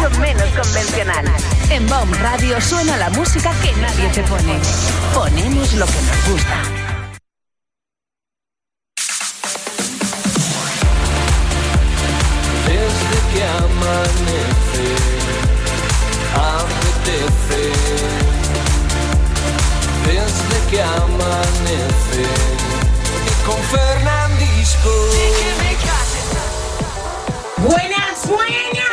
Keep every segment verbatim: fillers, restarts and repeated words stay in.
menos convencional. En B O M Radio suena la música que nadie te pone. Ponemos lo que nos gusta. Desde que amanece, apetece. Desde que amanece, y con Fernandisco. Buenas, buenas.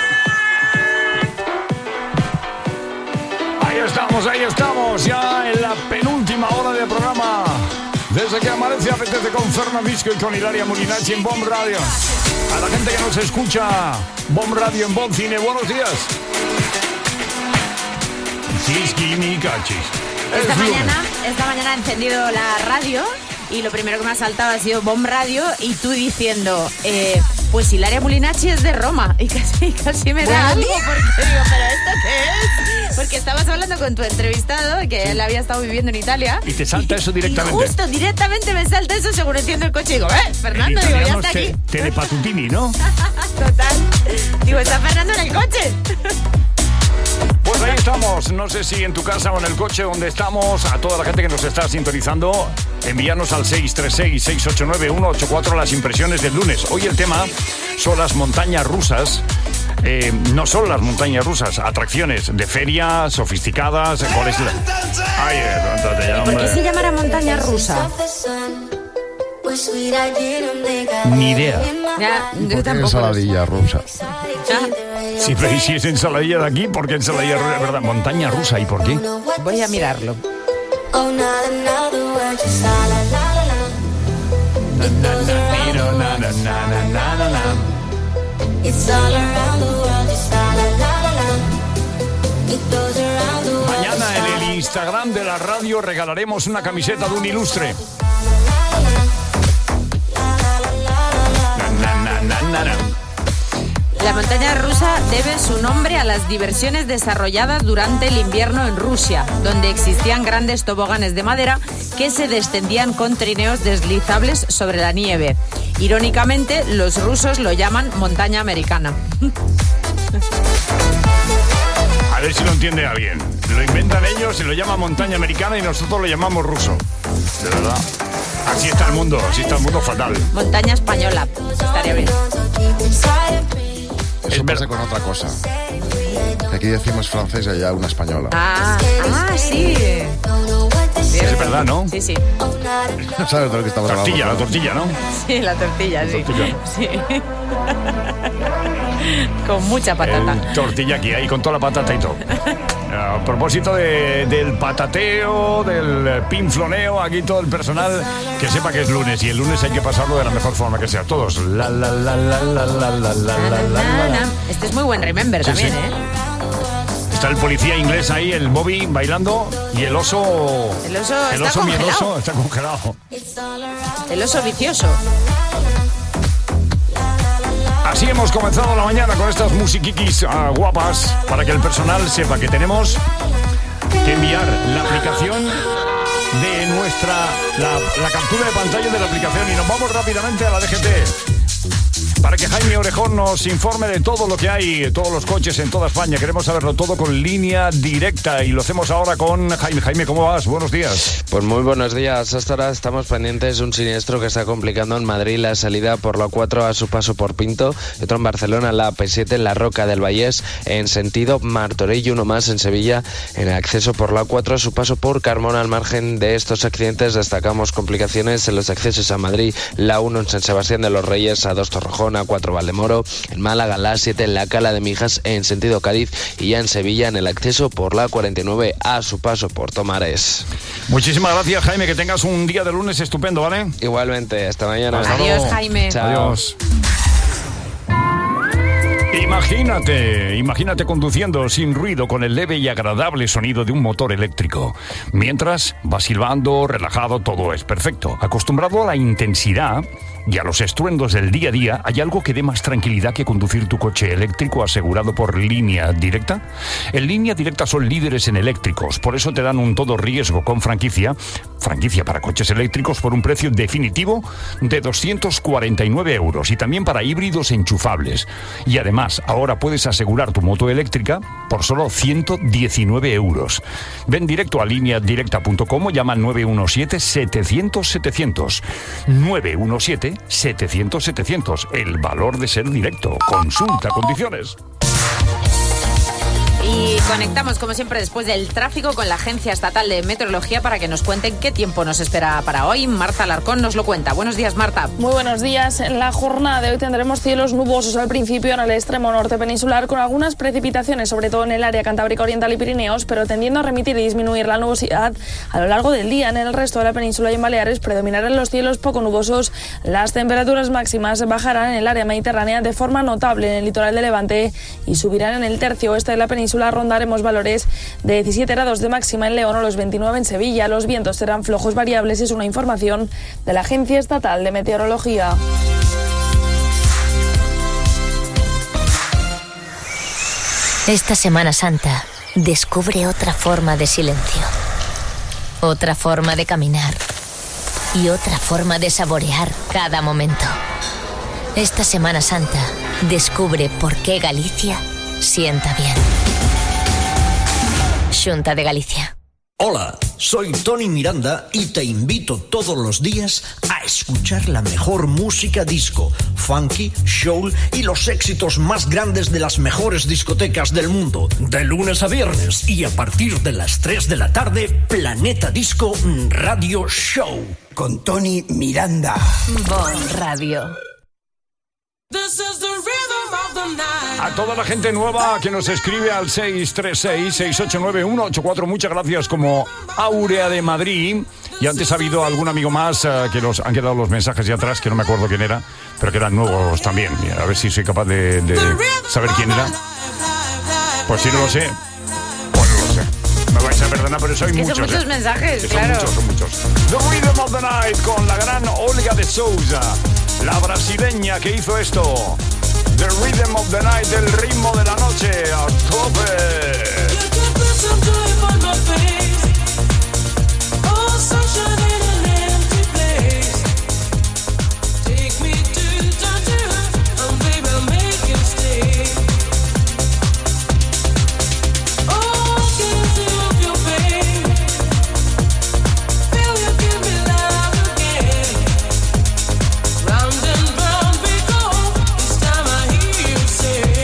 Ahí estamos, ahí estamos, ya en la penúltima hora del programa. Desde que amanece apetece con Fernandisco y con Hilaria Molinacci en B O M Radio. A la gente que nos escucha, B O M Radio en B O M Cine, buenos días. Chisquimicachis. Esta mañana, esta mañana he encendido la radio y lo primero que me ha saltado ha sido B O M Radio y tú diciendo, eh, pues Hilaria Molinacci es de Roma. Y casi, casi me da algo porque digo, ¿pero esto qué es? Porque estabas hablando con tu entrevistado, que sí. Él había estado viviendo en Italia. Y te salta eso directamente. Y justo, directamente me salta eso según enciendo el coche y digo, eh, Fernando, digo, ya está te, aquí. Telepatutini, ¿no? Total. Digo, está Fernando en el coche. Pues ahí estamos, no sé si en tu casa o en el coche donde estamos, a toda la gente que nos está sintonizando, envíanos al seis tres seis, seis ocho nueve, uno ocho cuatro las impresiones del lunes. Hoy el tema son las montañas rusas, eh, no son las montañas rusas, atracciones de feria, sofisticadas, ¿cuál es la...? Ay, eh, ¿Por qué se llamará montaña rusa? Ni idea. Ya, yo ¿Por qué tampoco. ensaladilla rusa? Ya. Sí, pero ¿y si es ensaladilla de aquí? ¿Por qué ensaladilla rusa? ¿Verdad? Montaña rusa, ¿y por qué? Voy a mirarlo. Mañana en el Instagram de la radio regalaremos una camiseta de un ilustre. Na, na, na, na, na. La montaña rusa debe su nombre a las diversiones desarrolladas durante el invierno en Rusia, donde existían grandes toboganes de madera que se descendían con trineos deslizables sobre la nieve. Irónicamente, los rusos lo llaman montaña americana. A ver si lo entiende alguien. Lo inventan ellos, se lo llama montaña americana y nosotros lo llamamos ruso. De verdad. Así está el mundo, así está el mundo fatal. Montaña española, estaría bien. Eso pasa con otra cosa. Aquí decimos francés y allá una española. Ah, ah sí. Es verdad, ¿no? Sí, sí. ¿Sabes de lo que estamos hablando? Tortilla, la tortilla, ¿no? Sí, la tortilla, sí. Tortilla. Sí. Con mucha patata. El tortilla aquí, ahí con toda la patata y todo. A propósito de, del patateo, del pinfloneo, aquí todo el personal que sepa que es lunes y el lunes hay que pasarlo de la mejor forma que sea. Todos. La la la la la la la la la la la. Este es muy buen remember sí, también, sí. ¿eh? Está el policía inglés ahí, el Bobby, bailando y el oso... El oso el está oso congelado. miedoso está congelado. El oso vicioso. Así hemos comenzado la mañana con estas musiquiquis uh, guapas para que el personal sepa que tenemos que enviar la aplicación de nuestra... La, la captura de pantalla de la aplicación y nos vamos rápidamente a la D G T. Para que Jaime Orejón nos informe de todo lo que hay, todos los coches en toda España. Queremos saberlo todo con línea directa y lo hacemos ahora con Jaime. Jaime, ¿cómo vas? Buenos días. Pues muy buenos días. Hasta ahora estamos pendientes de un siniestro que está complicando en Madrid la salida por la cuatro a su paso por Pinto, y otro en Barcelona, la P siete en la Roca del Vallés en sentido Martorell, y uno más en Sevilla en el acceso por la cuatro a su paso por Carmona. Al margen de estos accidentes destacamos complicaciones en los accesos a Madrid, la uno en San Sebastián de los Reyes, a dos Torrejón, a cuatro Valdemoro, en Málaga la siete en la Cala de Mijas en sentido Cádiz, y ya en Sevilla en el acceso por la cuarenta y nueve a su paso por Tomares. Muchísimas gracias, Jaime, que tengas un día de lunes estupendo, ¿vale? Igualmente, hasta mañana. Hasta Adiós, luego. Jaime. Chao. Adiós. Imagínate, imagínate conduciendo sin ruido con el leve y agradable sonido de un motor eléctrico. Mientras vas silbando, relajado, todo es perfecto. Acostumbrado a la intensidad, y a los estruendos del día a día, ¿hay algo que dé más tranquilidad que conducir tu coche eléctrico asegurado por Línea Directa? En Línea Directa son líderes en eléctricos, por eso te dan un todo riesgo con franquicia, franquicia para coches eléctricos por un precio definitivo de doscientos cuarenta y nueve euros y también para híbridos enchufables. Y además, ahora puedes asegurar tu moto eléctrica por solo ciento diecinueve euros. Ven directo a línea directa punto com o llama al nueve uno siete, setecientos, setecientos. nueve uno siete, setecientos, setecientos. El valor de ser directo. Consulta condiciones. Y conectamos, como siempre, después del tráfico con la Agencia Estatal de Meteorología para que nos cuenten qué tiempo nos espera para hoy. Marta Alarcón nos lo cuenta. Buenos días, Marta. Muy buenos días. En la jornada de hoy tendremos cielos nubosos al principio en el extremo norte peninsular, con algunas precipitaciones, sobre todo en el área Cantábrica Oriental y Pirineos, pero tendiendo a remitir y disminuir la nubosidad a lo largo del día. En el resto de la península y en Baleares predominarán los cielos poco nubosos. Las temperaturas máximas bajarán en el área mediterránea de forma notable en el litoral de Levante y subirán en el tercio oeste de la península. Rondaremos valores de diecisiete grados de máxima en León o los veintinueve en Sevilla. Los vientos serán flojos variables. Es una información de la Agencia Estatal de Meteorología. Esta Semana Santa descubre otra forma de silencio, otra forma de caminar y otra forma de saborear cada momento. Esta Semana Santa descubre por qué Galicia sienta bien. Xunta de Galicia. Hola, soy Tony Miranda y te invito todos los días a escuchar la mejor música disco, funky, soul y los éxitos más grandes de las mejores discotecas del mundo. De lunes a viernes y a partir de las tres de la tarde, Planeta Disco Radio Show con Tony Miranda. Bon Radio. A toda la gente nueva que nos escribe al seis tres seis, seis ocho nueve, uno ocho cuatro, muchas gracias, como Aurea de Madrid. Y antes ha habido algún amigo más uh, que los han quedado los mensajes de atrás, que no me acuerdo quién era, pero que eran nuevos también. A ver si soy capaz de, de saber quién era. Pues si no lo sé, pues no lo sé. Me vais a perdonar, pero soy que muchos. Son muchos ¿eh? mensajes, que claro. Son muchos, son muchos. The Rhythm of the Night con la gran Olga de Souza, la brasileña que hizo esto. The Rhythm of the Night, el ritmo de la noche, a tope. Round and round we go. This time I hear you say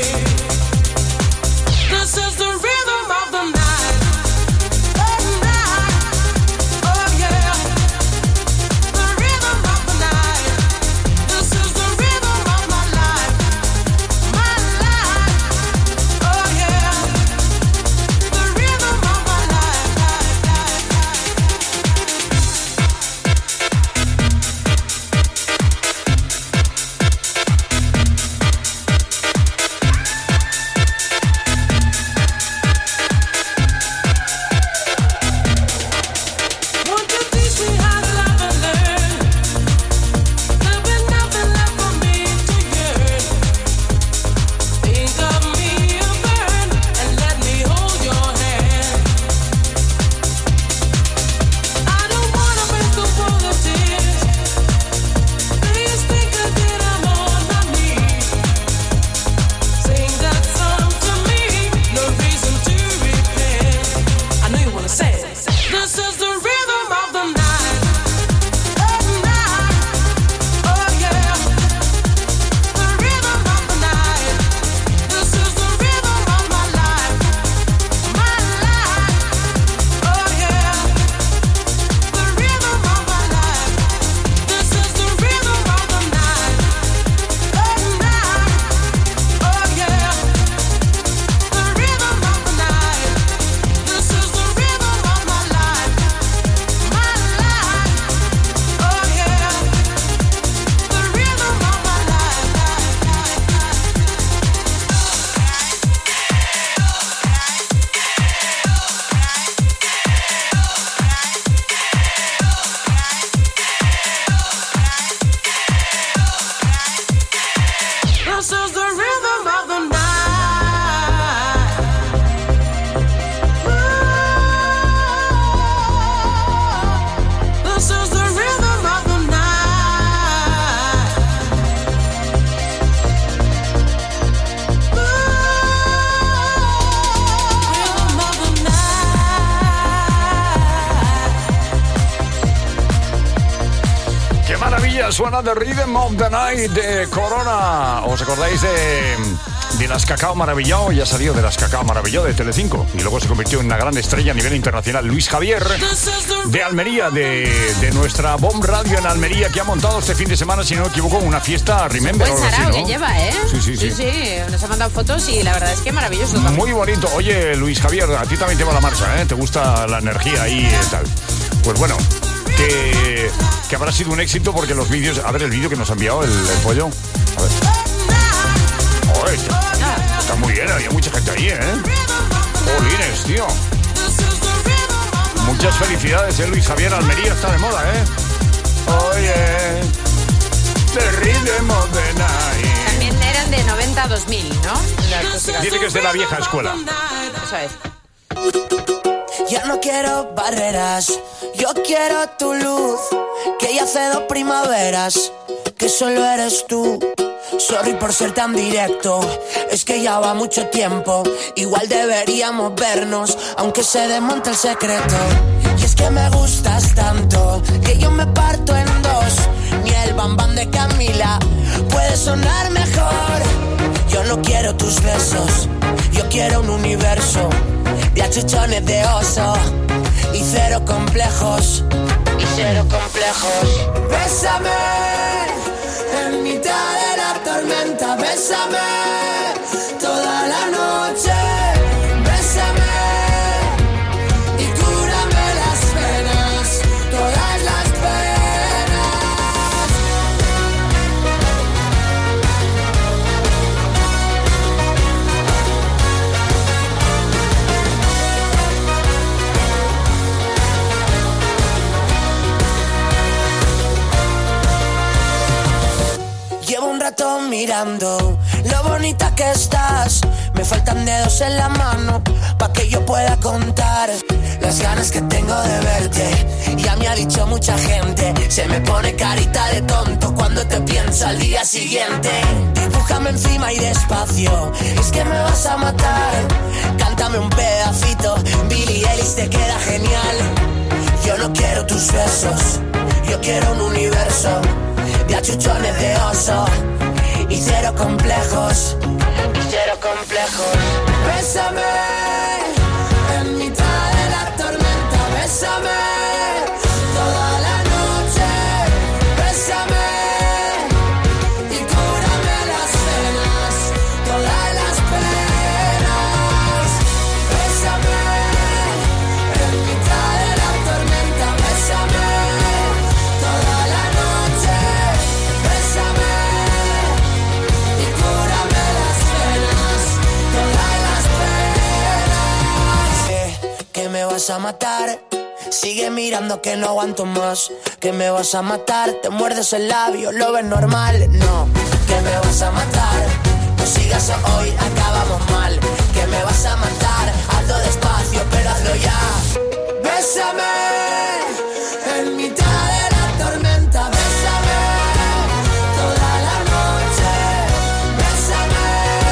maravilla, suena The Rhythm of the Night de Corona. ¿Os acordáis de, de Las Cacao Maravillao? Ya salió de Las Cacao Maravillao de Telecinco y luego se convirtió en una gran estrella a nivel internacional. Luis Javier de Almería, de, de nuestra Bomb Radio en Almería, que ha montado este fin de semana, si no me equivoco, una fiesta Remember. Buen sarao que lleva, ¿eh? Sí, sí, sí. Sí, sí, nos ha mandado fotos y la verdad es que maravilloso también. Muy bonito. Oye, Luis Javier, a ti también te va la marcha, ¿eh? Te gusta la energía ahí y tal. Pues bueno, que, que habrá sido un éxito porque los vídeos... A ver el vídeo que nos ha enviado el, el pollo. A ver. Oye, está, está muy bien, había mucha gente ahí, ¿eh? Jolines, tío. Muchas felicidades, ¿eh? Luis Javier, Almería está de moda, ¿eh? Oye, The Rhythm of the Night. También eran de noventa a dos mil, ¿no? Dice que es de la vieja escuela. Eso es. Ya no quiero barreras, yo quiero tu luz, que ya hace dos primaveras, que solo eres tú. Sorry por ser tan directo, es que ya va mucho tiempo, igual deberíamos vernos, aunque se desmonte el secreto. Y es que me gustas tanto, que yo me parto en dos, ni el bambán de Camila puede sonar mejor. Yo no quiero tus besos, yo quiero un universo de achuchones de oso y cero complejos, y cero complejos. Bésame en mitad de la tormenta, bésame toda la noche, bésame y cúrame las penas, todas las penas. Llevo un rato mirando lo bonita que estás. Me faltan dedos en la mano pa' que yo pueda contar las ganas que tengo de verte. Ya me ha dicho mucha gente, se me pone carita de tonto cuando te pienso al día siguiente. Dibújame encima y despacio, es que me vas a matar. Cántame un pedacito, Billie Eilish te queda genial. Yo no quiero tus besos, yo quiero un universo de achuchones de oso y cero complejos, y cero complejos. Bésame en mitad de la tormenta, bésame toda la noche, bésame y cúrame las penas, todas las penas. Bésame en mitad de la tormenta, bésame toda la noche, bésame y cúrame las penas, todas las penas. Eh, que me vas a matar, sigue mirando que no aguanto más. Que me vas a matar, te muerdes el labio, lo ves normal. No, que me vas a matar, no sigas hoy, acabamos mal. Que me vas a matar, hazlo despacio, pero hazlo ya. Bésame en mitad de la tormenta, bésame toda la noche, bésame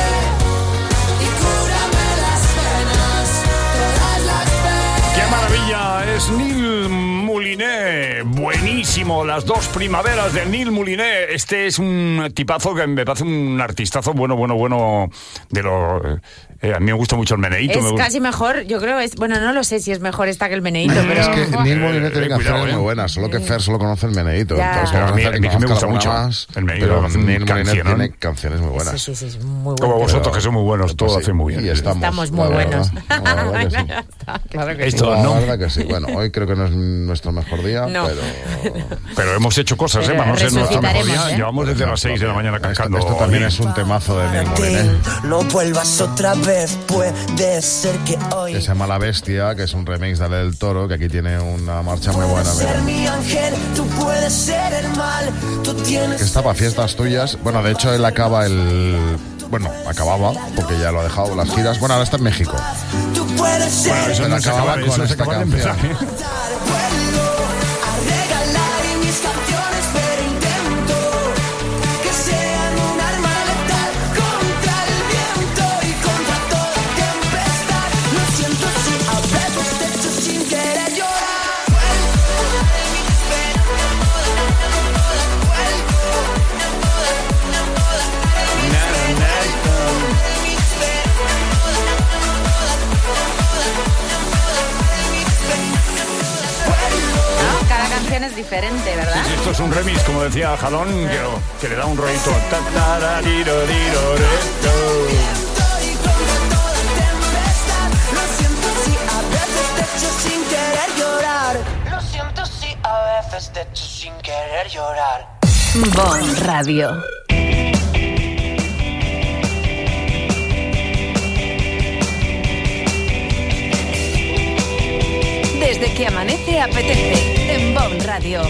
y cúrame las penas, todas las penas. ¡Qué maravilla! Es Neil Mouliné. Buenísimo, las dos primaveras de Neil Mouliné. Este es un tipazo que me parece un artistazo bueno, bueno, bueno de lo... Eh, a mí me gusta mucho el meneíto. Es me casi mejor, yo creo, es, bueno, no lo sé si es mejor esta que el meneíto, pero... Es que Neil Mouliné tiene Eh, canciones cuidado, eh. muy buenas, solo que Fer solo conoce el meneíto. Ya. Entonces, Pero a mí- vamos a mí hacer que me conozca gusta alguna mucho más, el meneíto, pero hace un Neil Mouliné cancionón. tiene canciones muy buenas. Sí, sí, sí, es muy bueno. Como vosotros, Pero- que son muy buenos, todo Pues sí, hace muy bien. y estamos, Estamos muy la buenos. verdad, la verdad que sí. Claro que Esto, sí. La ¿no? verdad que sí. Bueno, hoy creo que no es nuestro mejor día, No. pero... Pero hemos hecho cosas, ¿eh? Pero Para no ser nuestro mejor resucitaremos, día. ¿eh? Llevamos desde las seis de la mañana Esto, cantando. esto también es un temazo de Neil Mouliné. No vuelvas otra vez, puede ser que hoy Que se llama La Bestia, que es un remix de Ale del Toro, que aquí tiene una marcha muy buena. ser Mira. mi ángel, tú puedes ser el mal, tú tienes... Que está para fiestas tuyas. Bueno, de hecho él acaba el... Bueno, acababa, porque ya lo ha dejado las giras. Bueno, ahora está en México. Tú puedes ser Bueno, eso Pero no se acababa acaba, con eso se esta acaba de canción. empezar, ¿eh? vuelvo a regalar mis canciones, pero intento que sean un arma letal contra el viento y contra toda tempestad. Lo siento si a veces te echo sin querer llorar. Vuelvo a regalar mis esperanzas, todas, todas, versión es diferente, ¿verdad? Sí, sí, esto es un remix, como decía Jalón, que, que le da un rollito. Ta, ta, ra, ri, ro, ri, ro, re, ro. Lo siento si a veces te echo sin querer llorar. Lo siento si a veces te echo sin querer llorar. Bon Radio. Desde que amanece apetece en Bon Radio.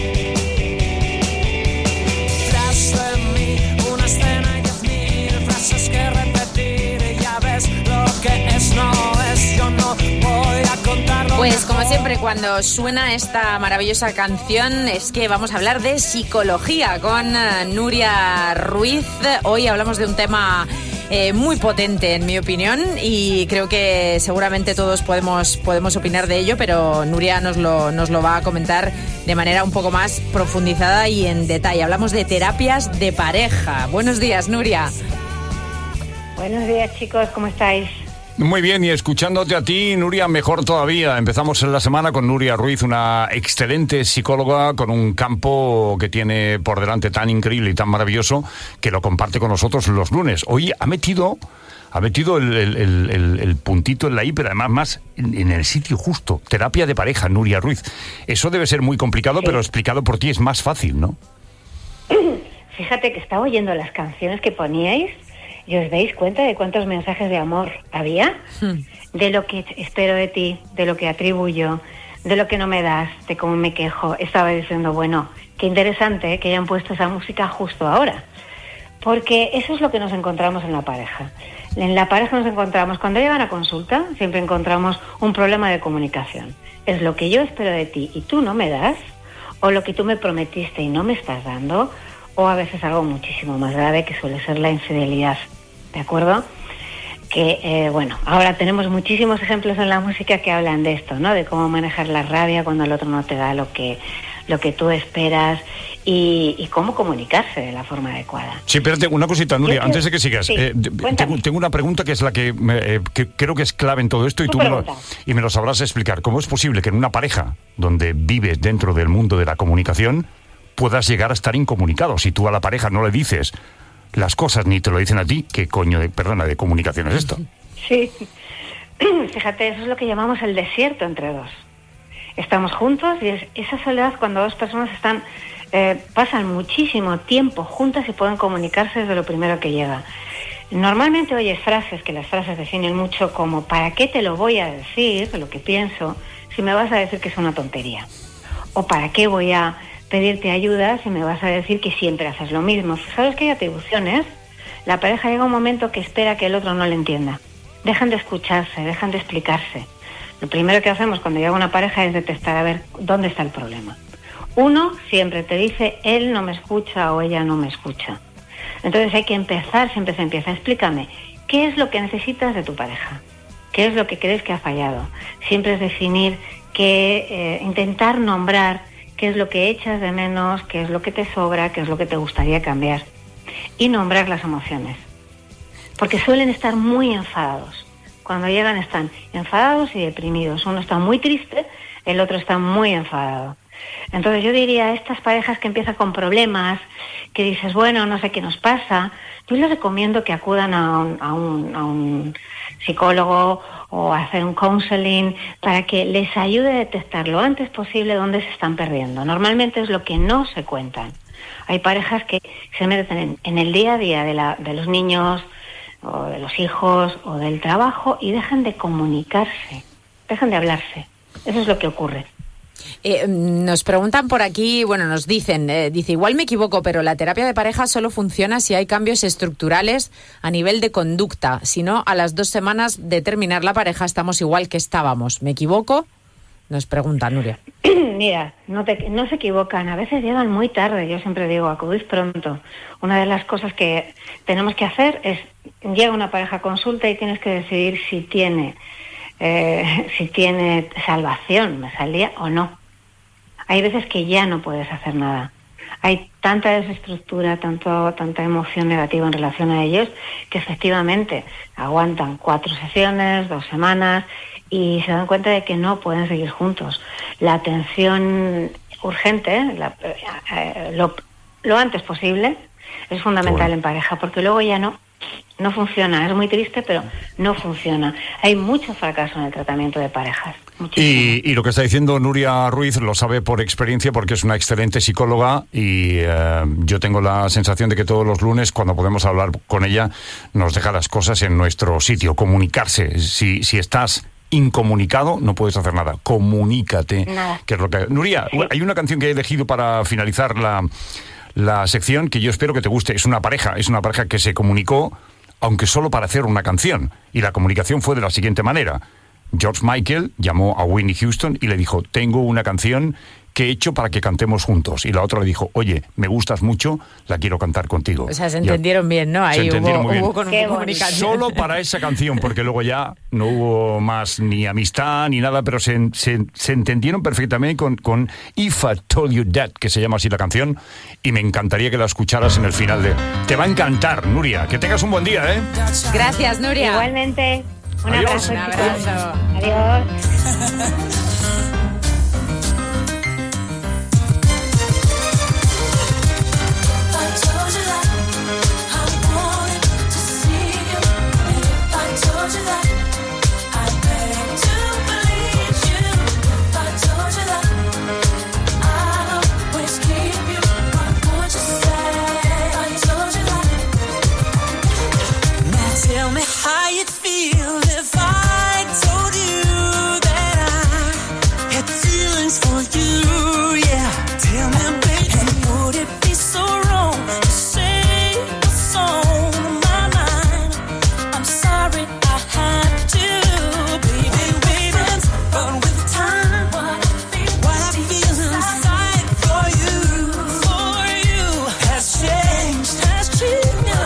Tras de mí una escena y diez mil frases que repetir. Ya ves lo que es, no es. Yo no voy a contarlo. Pues como siempre, cuando suena esta maravillosa canción es que vamos a hablar de psicología con Nuria Ruiz. Hoy hablamos de un tema eh, muy potente, en mi opinión, y creo que seguramente todos podemos, podemos opinar de ello, pero Nuria nos lo, nos lo va a comentar de manera un poco más profundizada y en detalle. Hablamos de terapias de pareja. Buenos días, Nuria. Buenos días, chicos, ¿cómo estáis? Muy bien, y escuchándote a ti, Nuria, mejor todavía. Empezamos la semana con Nuria Ruiz, una excelente psicóloga con un campo que tiene por delante tan increíble y tan maravilloso que lo comparte con nosotros los lunes. Hoy ha metido, ha metido el, el, el, el puntito en la I, pero además más en, en el sitio justo. Terapia de pareja, Nuria Ruiz. Eso debe ser muy complicado, sí, pero explicado por ti es más fácil, ¿no? Fíjate que estaba oyendo las canciones que poníais y os dais cuenta de cuántos mensajes de amor había, hmm. de lo que espero de ti, de lo que atribuyo, de lo que no me das, de cómo me quejo. Estaba diciendo, bueno, qué interesante, ¿eh?, que hayan puesto esa música justo ahora, porque eso es lo que nos encontramos en la pareja. En la pareja nos encontramos, cuando llegan a consulta, siempre encontramos un problema de comunicación. Es lo que yo espero de ti y tú no me das, o lo que tú me prometiste y no me estás dando, o a veces algo muchísimo más grave que suele ser la infidelidad, ¿de acuerdo? Que, eh, bueno, ahora tenemos muchísimos ejemplos en la música que hablan de esto, ¿no? De cómo manejar la rabia cuando el otro no te da lo que, lo que tú esperas y, y cómo comunicarse de la forma adecuada. Sí, espérate, una cosita, Nuria, Yo, antes de que sigas. Sí, eh, tengo, tengo una pregunta que es la que, me, eh, que creo que es clave en todo esto y tú me lo, y me lo sabrás explicar. ¿Cómo es posible que en una pareja donde vives dentro del mundo de la comunicación puedas llegar a estar incomunicado? Si tú a la pareja no le dices las cosas ni te lo dicen a ti, ¿qué coño de, perdona, de comunicación es esto? Sí, fíjate, eso es lo que llamamos el desierto entre dos. Estamos juntos y es esa soledad cuando dos personas están eh, pasan muchísimo tiempo juntas y pueden comunicarse desde lo primero que llega. Normalmente oyes frases, que las frases definen mucho, como ¿para qué te lo voy a decir, lo que pienso, si me vas a decir que es una tontería? O ¿para qué voy a pedirte ayuda si me vas a decir que siempre haces lo mismo? Sabes que hay atribuciones. La pareja llega un momento que espera que el otro no le entienda. Dejan de escucharse, dejan de explicarse. Lo primero que hacemos cuando llega una pareja es detectar a ver dónde está el problema. Uno siempre te dice, él no me escucha o ella no me escucha. Entonces hay que empezar, siempre se empieza, explícame, ¿qué es lo que necesitas de tu pareja? ¿Qué es lo que crees que ha fallado? Siempre es definir, que eh, intentar nombrar qué es lo que echas de menos, qué es lo que te sobra, qué es lo que te gustaría cambiar. Y nombrar las emociones. Porque suelen estar muy enfadados. Cuando llegan están enfadados y deprimidos. Uno está muy triste, el otro está muy enfadado. Entonces yo diría a estas parejas que empiezan con problemas, que dices, bueno, no sé qué nos pasa, yo les recomiendo que acudan a un, a un, a un psicólogo o a hacer un counseling para que les ayude a detectar lo antes posible dónde se están perdiendo. Normalmente es lo que no se cuentan. Hay parejas que se meten en, en el día a día de, la, de los niños o de los hijos o del trabajo y dejan de comunicarse, dejan de hablarse. Eso es lo que ocurre. Eh, nos preguntan por aquí, bueno, nos dicen, eh, dice, igual me equivoco, pero la terapia de pareja solo funciona si hay cambios estructurales a nivel de conducta. Si no, a las dos semanas de terminar la pareja estamos igual que estábamos. ¿Me equivoco? Nos pregunta Nuria. Mira, no, te, no se equivocan, a veces llegan muy tarde. Yo siempre digo, acudís pronto. Una de las cosas que tenemos que hacer es, llega una pareja a consulta y tienes que decidir si tiene eh, si tiene salvación, me salía o no. Hay veces que ya no puedes hacer nada. Hay tanta desestructura, tanto, tanta emoción negativa en relación a ellos, que efectivamente aguantan cuatro sesiones, dos semanas, y se dan cuenta de que no pueden seguir juntos. La atención urgente, la, eh, lo, lo antes posible, es fundamental bueno. en pareja, porque luego ya no, no funciona. Es muy triste, pero no funciona. Hay mucho fracaso en el tratamiento de parejas. Y, y lo que está diciendo Nuria Ruiz lo sabe por experiencia, porque es una excelente psicóloga y eh, yo tengo la sensación de que todos los lunes, cuando podemos hablar con ella, nos deja las cosas en nuestro sitio. Comunicarse. Si, si estás incomunicado, no puedes hacer nada. Comunícate. Nada. Que es lo que... Nuria, sí. Hay una canción que he elegido para finalizar la, la sección que yo espero que te guste. Es una pareja, es una pareja que se comunicó, aunque solo para hacer una canción. Y la comunicación fue de la siguiente manera. George Michael llamó a Whitney Houston y le dijo, tengo una canción que he hecho para que cantemos juntos. Y la otra le dijo, oye, me gustas mucho, la quiero cantar contigo. O sea, se entendieron ya, bien, ¿no? Ahí hubo, hubo con Qué comunicación. Solo para esa canción, porque luego ya no hubo más ni amistad ni nada, pero se, se, se entendieron perfectamente con, con If I Told You That, que se llama así la canción, y me encantaría que la escucharas en el final de... Te va a encantar, Nuria. Que tengas un buen día, ¿eh? Gracias, Nuria. Igualmente. Un Adiós. abrazo. Un abrazo. Adiós. Tell me how you'd feel if I told you that I had feelings for you, yeah. Tell me, baby, and would it be so wrong to say what's on my mind? I'm sorry I have to, baby, baby, but with time, what I feel inside for you, for you has changed, has changed.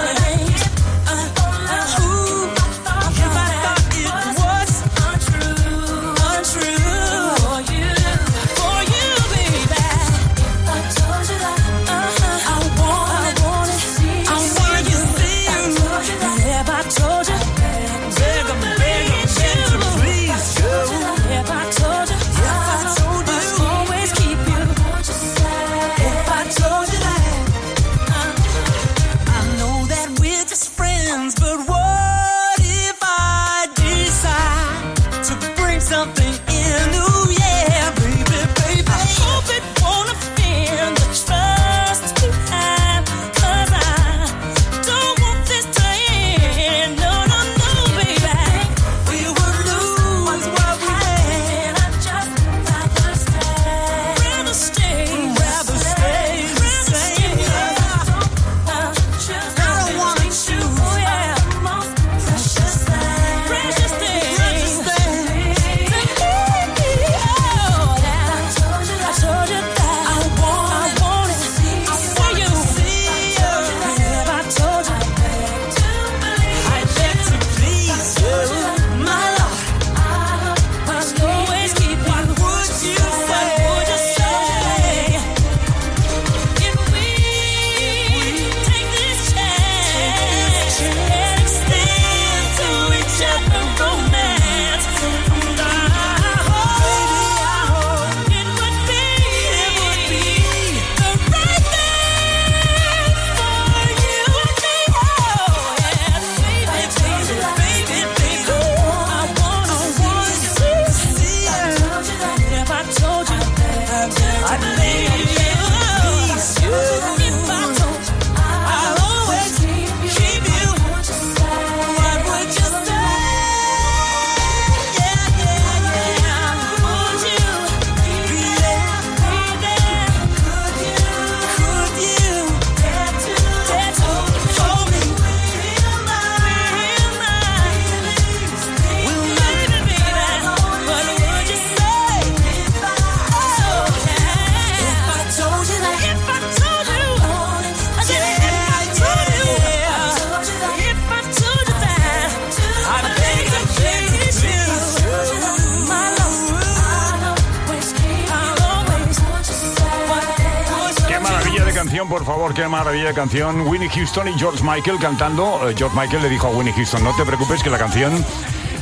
Por favor, qué maravilla de canción. Whitney Houston y George Michael cantando. Uh, George Michael le dijo a Whitney Houston, no te preocupes que la canción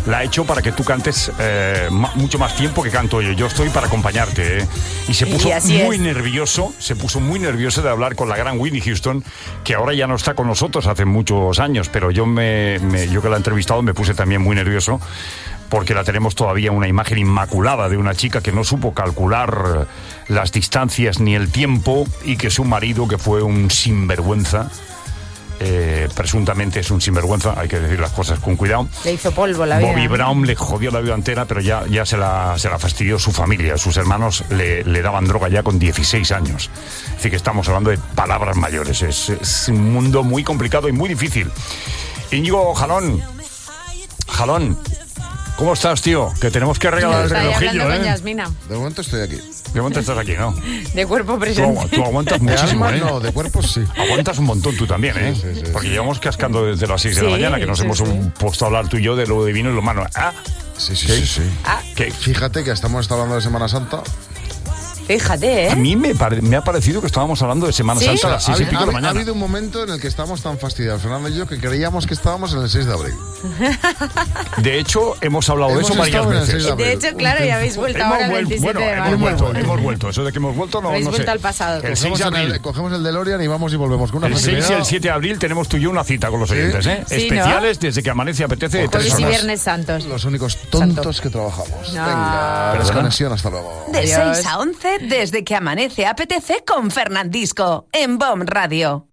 la he hecho para que tú cantes eh, ma- mucho más tiempo que canto yo. Yo estoy para acompañarte, ¿eh? Y se puso Y muy es. nervioso, se puso muy nervioso de hablar con la gran Whitney Houston, que ahora ya no está con nosotros hace muchos años, pero yo, me, me, yo que la he entrevistado me puse también muy nervioso, porque la tenemos todavía una imagen inmaculada de una chica que no supo calcular las distancias ni el tiempo y que su marido, que fue un sinvergüenza, eh, presuntamente es un sinvergüenza, hay que decir las cosas con cuidado. Le hizo polvo la vida. Bobby Brown le jodió la vida entera, pero ya, ya se, la, se la fastidió su familia. Sus hermanos le, le daban droga ya con dieciséis años. Es decir, que estamos hablando de palabras mayores. Es, es un mundo muy complicado y muy difícil. Íñigo Jalón, Jalón, ¿cómo estás, tío? Que tenemos que regalar el Está ahí relojillo, hablando con ¿eh? Yasmina. De momento estoy aquí. De momento estás aquí, ¿no? De cuerpo Tú, presente. tú aguantas De muchísimo, alma ¿eh? no, de cuerpo sí. Aguantas un montón tú también, ¿eh? Sí, sí, sí, Porque sí. llevamos cascando desde las seis de la Sí, mañana, que nos sí, hemos sí. un- puesto a hablar tú y yo de lo divino y lo humano. Ah, Sí, sí, ¿Qué? sí, sí. Ah, que Fíjate que estamos hablando de Semana Santa. fíjate, a ¿eh? mí me, pare- me ha parecido que estábamos hablando de Semana ¿Sí? Santa a las seis y ha, pico ha- de la ha mañana. habido un momento en el que estábamos tan fastidiados, Fernando y yo, que creíamos que estábamos en el seis de abril. De hecho, hemos hablado de Hemos eso varias estado en el veces. seis de De hecho, claro, ya habéis vuelto ahora el vuel- veintisiete bueno, de hemos marzo. vuelto, hemos vuelto. Eso de que hemos vuelto no, Habéis no sé. vuelto al pasado. El seis Cogemos, de en abril. el, cogemos el DeLorean y vamos y volvemos con una El seis y facilidad. el siete de abril tenemos tú y yo una cita con los oyentes, ¿eh? Sí, ¿no? Especiales desde que amanece y apetece de tres Jueves y horas. Viernes Santos. Los únicos tontos que trabajamos. No. Venga, ¿Perdona? desconexión, hasta luego. De Adiós. seis a once, desde que amanece apetece con Fernandisco, en Bon Radio.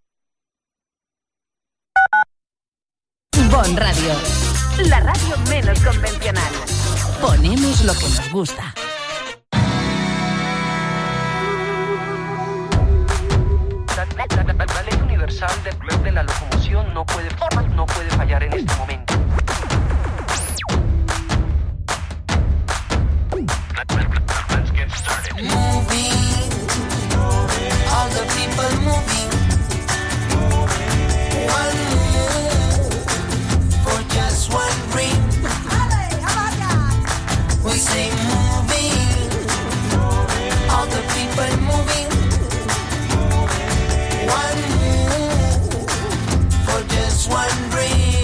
Bon Radio, la radio menos convencional. Ponemos lo que nos gusta. La, la- la ley universal de, de la locomoción no puede, no puede fallar en este momento. Moving, all the people moving. One move for just one dream. We say moving, all the people moving. One move for just one dream.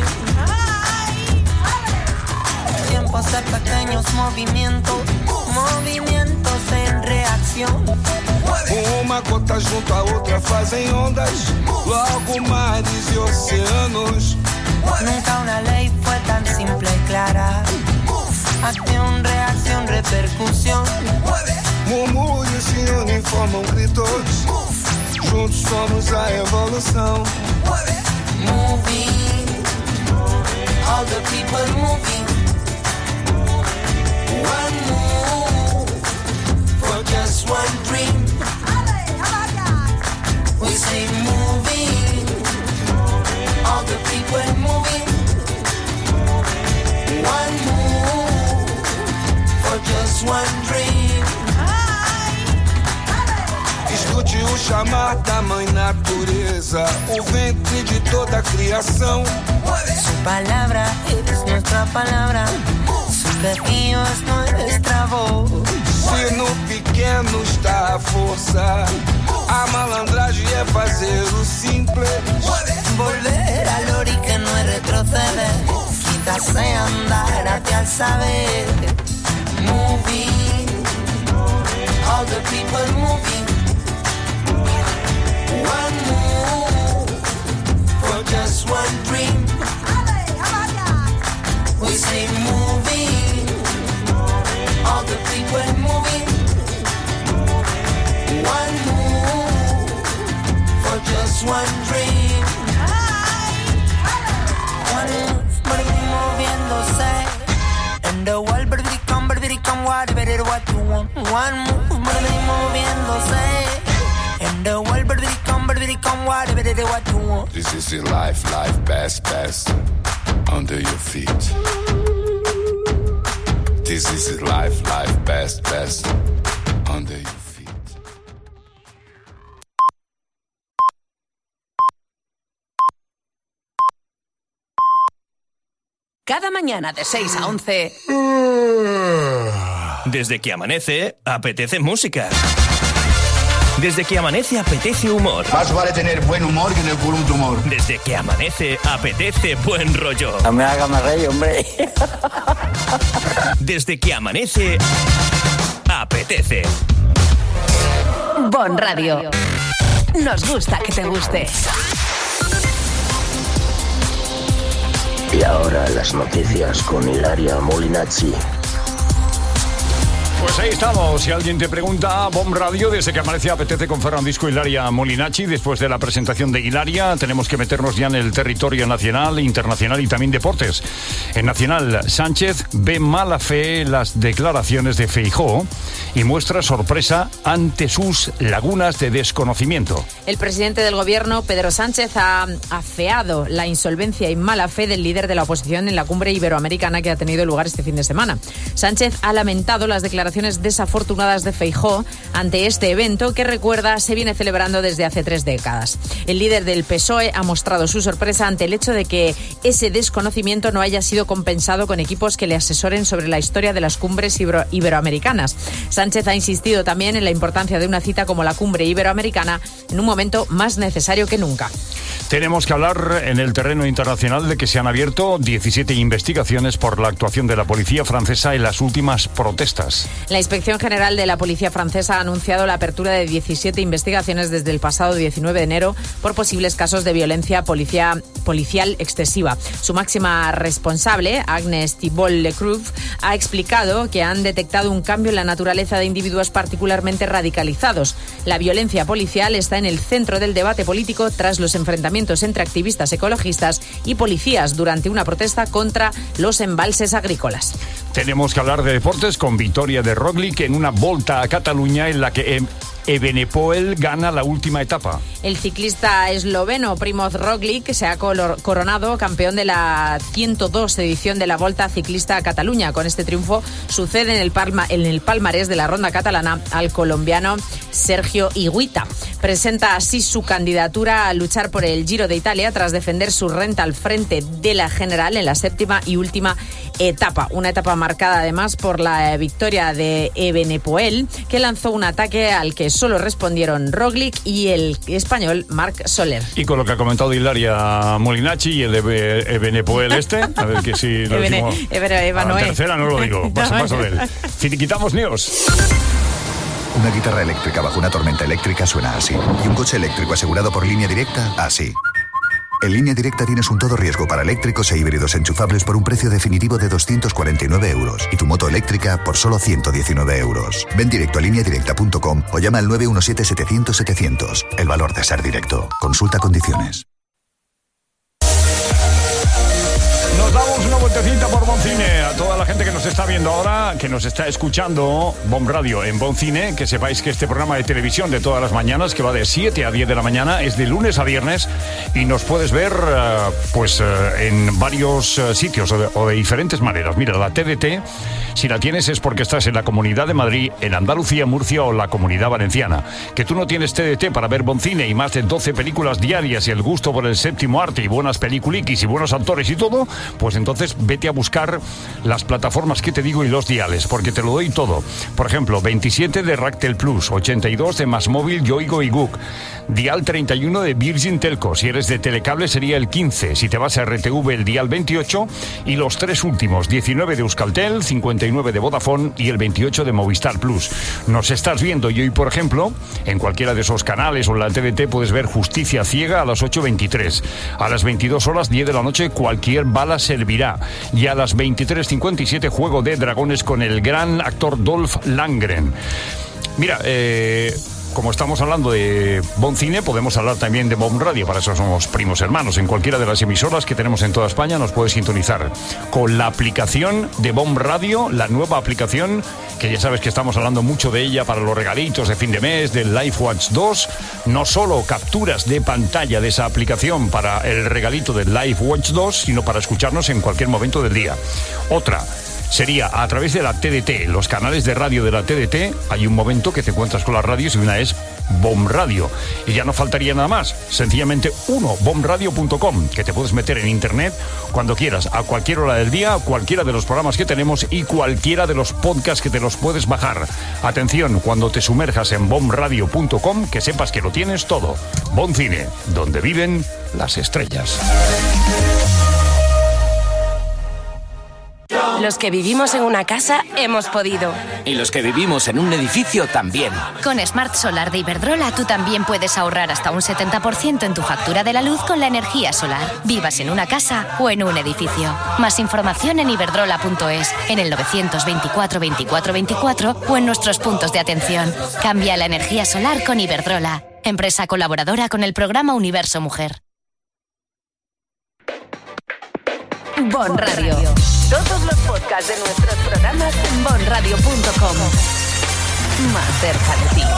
Tiempos de pequeños movimientos, movimientos en reacción. Uma gota junto a outra fazem ondas, logo mares e oceanos. Nunca una ley fue tan simple y clara. Acción, reacción, repercusión. Murmúrios se unem, formam gritos. Juntos somos a evolução. Moving, all the people moving. One move for just one dream. We say moving, all the people moving. One move for just one dream. Escute o chamar da mãe natureza, o ventre de toda a criação. Su palabra es nuestra palabra. Su quejío es nuestra voz. Se no pequeno está a força, a malandragem é fazer o simples. Volver al ori que no es retroceder, quizás sea andar hacia el saber. Moving, all the people moving. One move for just one dream. We say moving, all the people moving. One move for just one dream. One move, body moviéndose. And the world, body come, body come, what, better what you want. One move, body moviéndose. And the world, body come, body come, what, better what you want. This is the life, life, best, best, under your feet. This is the life, life, best, best, under your feet. Cada mañana de seis a once. Desde que amanece, apetece música. Desde que amanece apetece humor. Más vale tener buen humor que en el culo un tumor. Desde que amanece apetece buen rollo. No me hagas más reír, hombre. Desde que amanece apetece. Bon Radio. Nos gusta que te guste. Y ahora las noticias con Hilaria Molinazzi. Pues ahí estamos. Si alguien te pregunta, Bon Radio, desde que amanece apetece con Fernandisco, Hilaria Molinazzi. Después de la presentación de Hilaria, tenemos que meternos ya en el territorio nacional, internacional y también deportes. En nacional, Sánchez ve mala fe las declaraciones de Feijóo y muestra sorpresa ante sus lagunas de desconocimiento. El presidente del gobierno, Pedro Sánchez, ha afeado la insolvencia y mala fe del líder de la oposición en la cumbre iberoamericana que ha tenido lugar este fin de semana. Sánchez ha lamentado las declaraciones desafortunadas de Feijóo ante este evento que, recuerda, se viene celebrando desde hace tres décadas. El líder del P S O E ha mostrado su sorpresa ante el hecho de que ese desconocimiento no haya sido compensado con equipos que le asesoren sobre la historia de las cumbres ibero- iberoamericanas. Sánchez ha insistido también en la importancia de una cita como la cumbre iberoamericana en un momento más necesario que nunca. Tenemos que hablar en el terreno internacional de que se han abierto diecisiete investigaciones por la actuación de la policía francesa en las últimas protestas. La Inspección General de la Policía Francesa ha anunciado la apertura de diecisiete investigaciones desde el pasado diecinueve de enero por posibles casos de violencia policia, policial excesiva. Su máxima responsable, Agnès Thibault-Lecruz, ha explicado que han detectado un cambio en la naturaleza de individuos particularmente radicalizados. La violencia policial está en el centro del debate político tras los enfrentamientos entre activistas ecologistas y policías durante una protesta contra los embalses agrícolas. Tenemos que hablar de deportes con victoria de Roglic en una Volta a Cataluña en la que Evenepoel gana la última etapa. El ciclista esloveno Primoz Roglic se ha coronado campeón de la ciento dos edición de la Volta Ciclista a Cataluña. Con este triunfo sucede en el, palma, en el palmarés de la ronda catalana al colombiano Sergio Higuita. Presenta así su candidatura a luchar por el Giro de Italia tras defender su renta al frente de la general en la séptima y última etapa. Una etapa marcada además por la victoria de Evenepoel, que lanzó un ataque al que solo respondieron Roglic y el español Marc Soler. Y con lo que ha comentado Hilaria Molinazzi y el de Evenepoel este, a ver que si lo Ebene, decimos Ebene, a la tercera no lo digo, paso, No. paso de él. Finiquitamos news. Una guitarra eléctrica bajo una tormenta eléctrica suena así. Y un coche eléctrico asegurado por Línea Directa, así. En Línea Directa tienes un todo riesgo para eléctricos e híbridos enchufables por un precio definitivo de doscientos cuarenta y nueve euros. Y tu moto eléctrica por solo ciento diecinueve euros. Ven directo a línea directa punto com o llama al nueve uno siete setecientos setecientos. El valor de ser directo. Consulta condiciones. Nos damos una vueltecita por Boncine. A toda la gente que nos está viendo ahora, que nos está escuchando, Bon Radio en Boncine, que sepáis que este programa de televisión de todas las mañanas, que va de siete a diez de la mañana, es de lunes a viernes y nos puedes ver uh, pues uh, en varios uh, sitios o de, o de diferentes maneras. Mira, la T D T, si la tienes es porque estás en la Comunidad de Madrid, en Andalucía, Murcia o la Comunidad Valenciana. Que tú no tienes T D T para ver Boncine y más de doce películas diarias y el gusto por el séptimo arte y buenas peliculiquis y buenos actores y todo, pues entonces vete a buscar las plataformas que te digo y los diales, porque te lo doy todo. Por ejemplo, veintisiete de Ractel Plus, ochenta y dos de Masmóvil, Yoigo y Guk, dial treinta y uno de Virgin Telco. Si eres de Telecable sería el quince, si te vas a R T V el dial veintiocho, y los tres últimos, diecinueve de Euskaltel, cincuenta y nueve de Vodafone y el veintiocho de Movistar Plus. Nos estás viendo y hoy, por ejemplo, en cualquiera de esos canales o en la T V T puedes ver Justicia Ciega a las ocho veintitrés. A las veintidós horas diez de la noche Cualquier bala servirá. Y a las veintitrés cincuenta y siete Juego de Dragones con el gran actor Dolph Lundgren. Mira, eh... como estamos hablando de Boncine, podemos hablar también de Bon Radio, para eso somos primos hermanos. En cualquiera de las emisoras que tenemos en toda España nos puedes sintonizar con la aplicación de Bon Radio, la nueva aplicación, que ya sabes que estamos hablando mucho de ella para los regalitos de fin de mes, del LifeWatch dos. No solo capturas de pantalla de esa aplicación para el regalito del LifeWatch dos, sino para escucharnos en cualquier momento del día. Otra, sería a través de la T D T, los canales de radio de la T D T. Hay un momento que te encuentras con las radios y una es Bomb Radio. Y ya no faltaría nada más, sencillamente uno, bomb radio punto com, que te puedes meter en internet cuando quieras, a cualquier hora del día, cualquiera de los programas que tenemos y cualquiera de los podcasts que te los puedes bajar. Atención, cuando te sumerjas en bomb radio punto com, que sepas que lo tienes todo. Bon Cine, donde viven las estrellas. Los que vivimos en una casa hemos podido. Y los que vivimos en un edificio también. Con Smart Solar de Iberdrola tú también puedes ahorrar hasta un setenta por ciento en tu factura de la luz con la energía solar. Vivas en una casa o en un edificio. Más información en iberdrola punto es, en el novecientos veinticuatro veinticuatro veinticuatro o en nuestros puntos de atención. Cambia la energía solar con Iberdrola, empresa colaboradora con el programa Universo Mujer. Bon Radio. Todos los podcasts de nuestros programas en bon radio punto com. Más cerca de ti.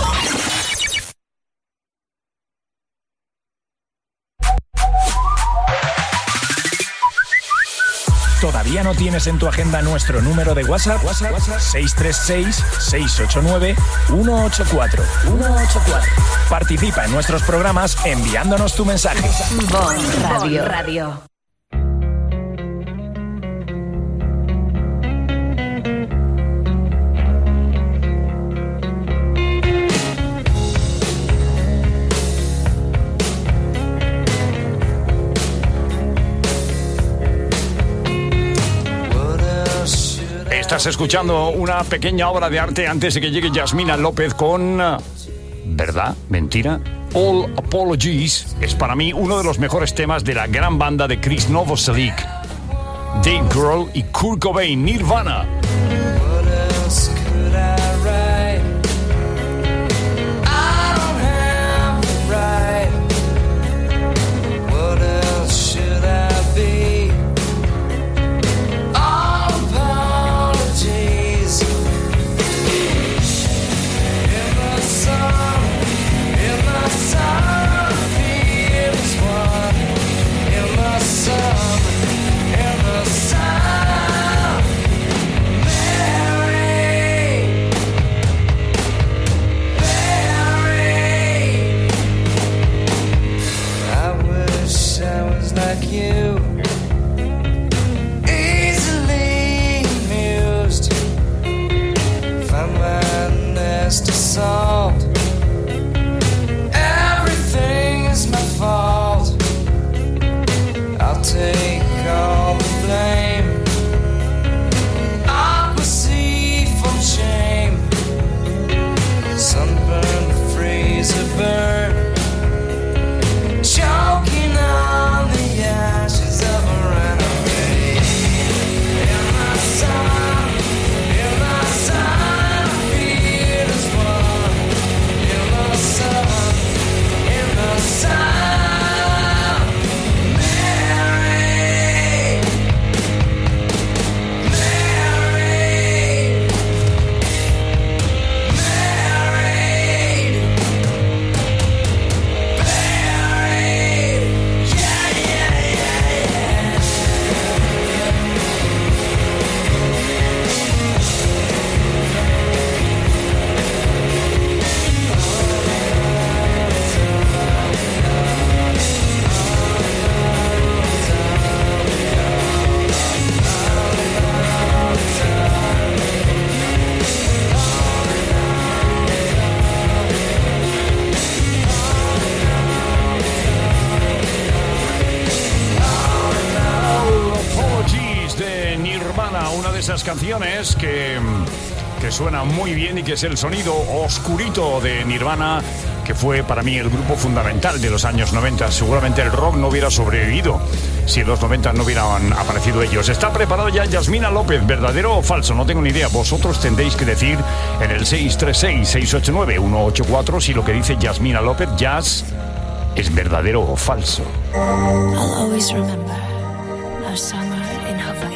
¿Todavía no tienes en tu agenda nuestro número de WhatsApp? WhatsApp, WhatsApp seis tres seis, seis ocho nueve, uno ocho cuatro. Participa en nuestros programas enviándonos tu mensaje. Bon Radio. Bon Radio. Estás escuchando una pequeña obra de arte antes de que llegue Yasmina López con... ¿verdad? ¿Mentira? All Apologies es para mí uno de los mejores temas de la gran banda de Chris Novoselic, Dave Grohl y Kurt Cobain, Nirvana. Esas canciones que, que suena muy bien y que es el sonido oscurito de Nirvana, que fue para mí el grupo fundamental de los años noventa. Seguramente el rock no hubiera sobrevivido si en los noventa no hubieran aparecido ellos. Está preparado ya Yasmina López, ¿verdadero o falso? No tengo ni idea. Vosotros tendréis que decir en el seis tres seis, seis ocho nueve, uno ocho cuatro si lo que dice Yasmina López, Jazz, es verdadero o falso. I'll always remember our summer in Hawaii.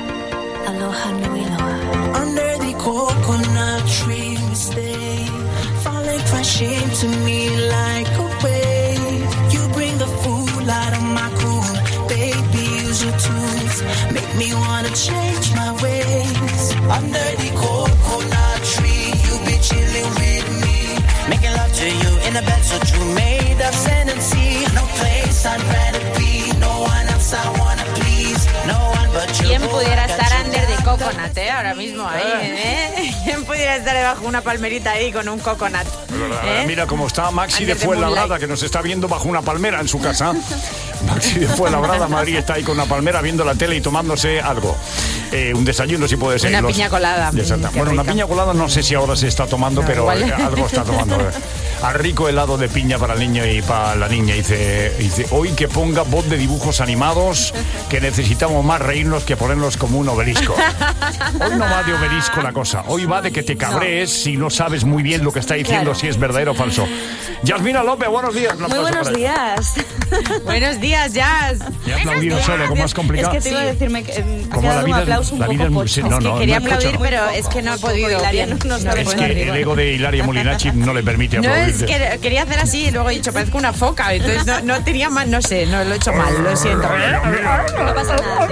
Aloha nui loa. Under the coconut tree we stay, falling crashing to me like a wave. You bring the food out of my cool, baby, use your tools, make me wanna change my ways. under the coconut tree. You be chilling with me, making love to you in a bed so true, made of sand and sea. No place I'd rather be, no one else I wanna please, no one but you. ¿Quién pudiera estar under the coconut, eh? Ahora mismo ahí, ¿eh? ¿Quién pudiera estar debajo de una palmerita ahí con un coconut? ¿Eh? Mira cómo está Maxi de Fuenlabrada, que nos está viendo bajo una palmera en su casa. Maxi de Fuenlabrada, Madrid, está ahí con una palmera viendo la tele y tomándose algo. Eh, un desayuno, si puede ser. Una Los... piña colada. Exacto. Bueno, rica. Una piña colada no sé si ahora se está tomando, no, pero igual. Algo está tomando. Al rico helado de piña para el niño y para la niña. Dice, dice, hoy que ponga voz de dibujos animados, que necesitamos más reírnos que ponernos como un obelisco. Hoy no va de obelisco la cosa. Hoy va de que te cabrees no. si no sabes muy bien lo que está diciendo, claro. si es verdadero o falso. Yasmina López, buenos días. Muy buenos días. Buenos días, Jazz. Me he aplaudido solo, como es complicado. Es que te iba a decirme que ha como quedado la vida un aplauso un la poco vida pocho. No, no, es que quería no, aplaudir, no. pero es que no he podido. Hilaria no, no no, es que el ego de Hilaria Molinacci no le permite no, aplaudir. No, es que quería hacer así y luego he dicho, parezco una foca. Entonces no, no tenía más, no sé, no lo he hecho mal, lo siento. No pasa nada,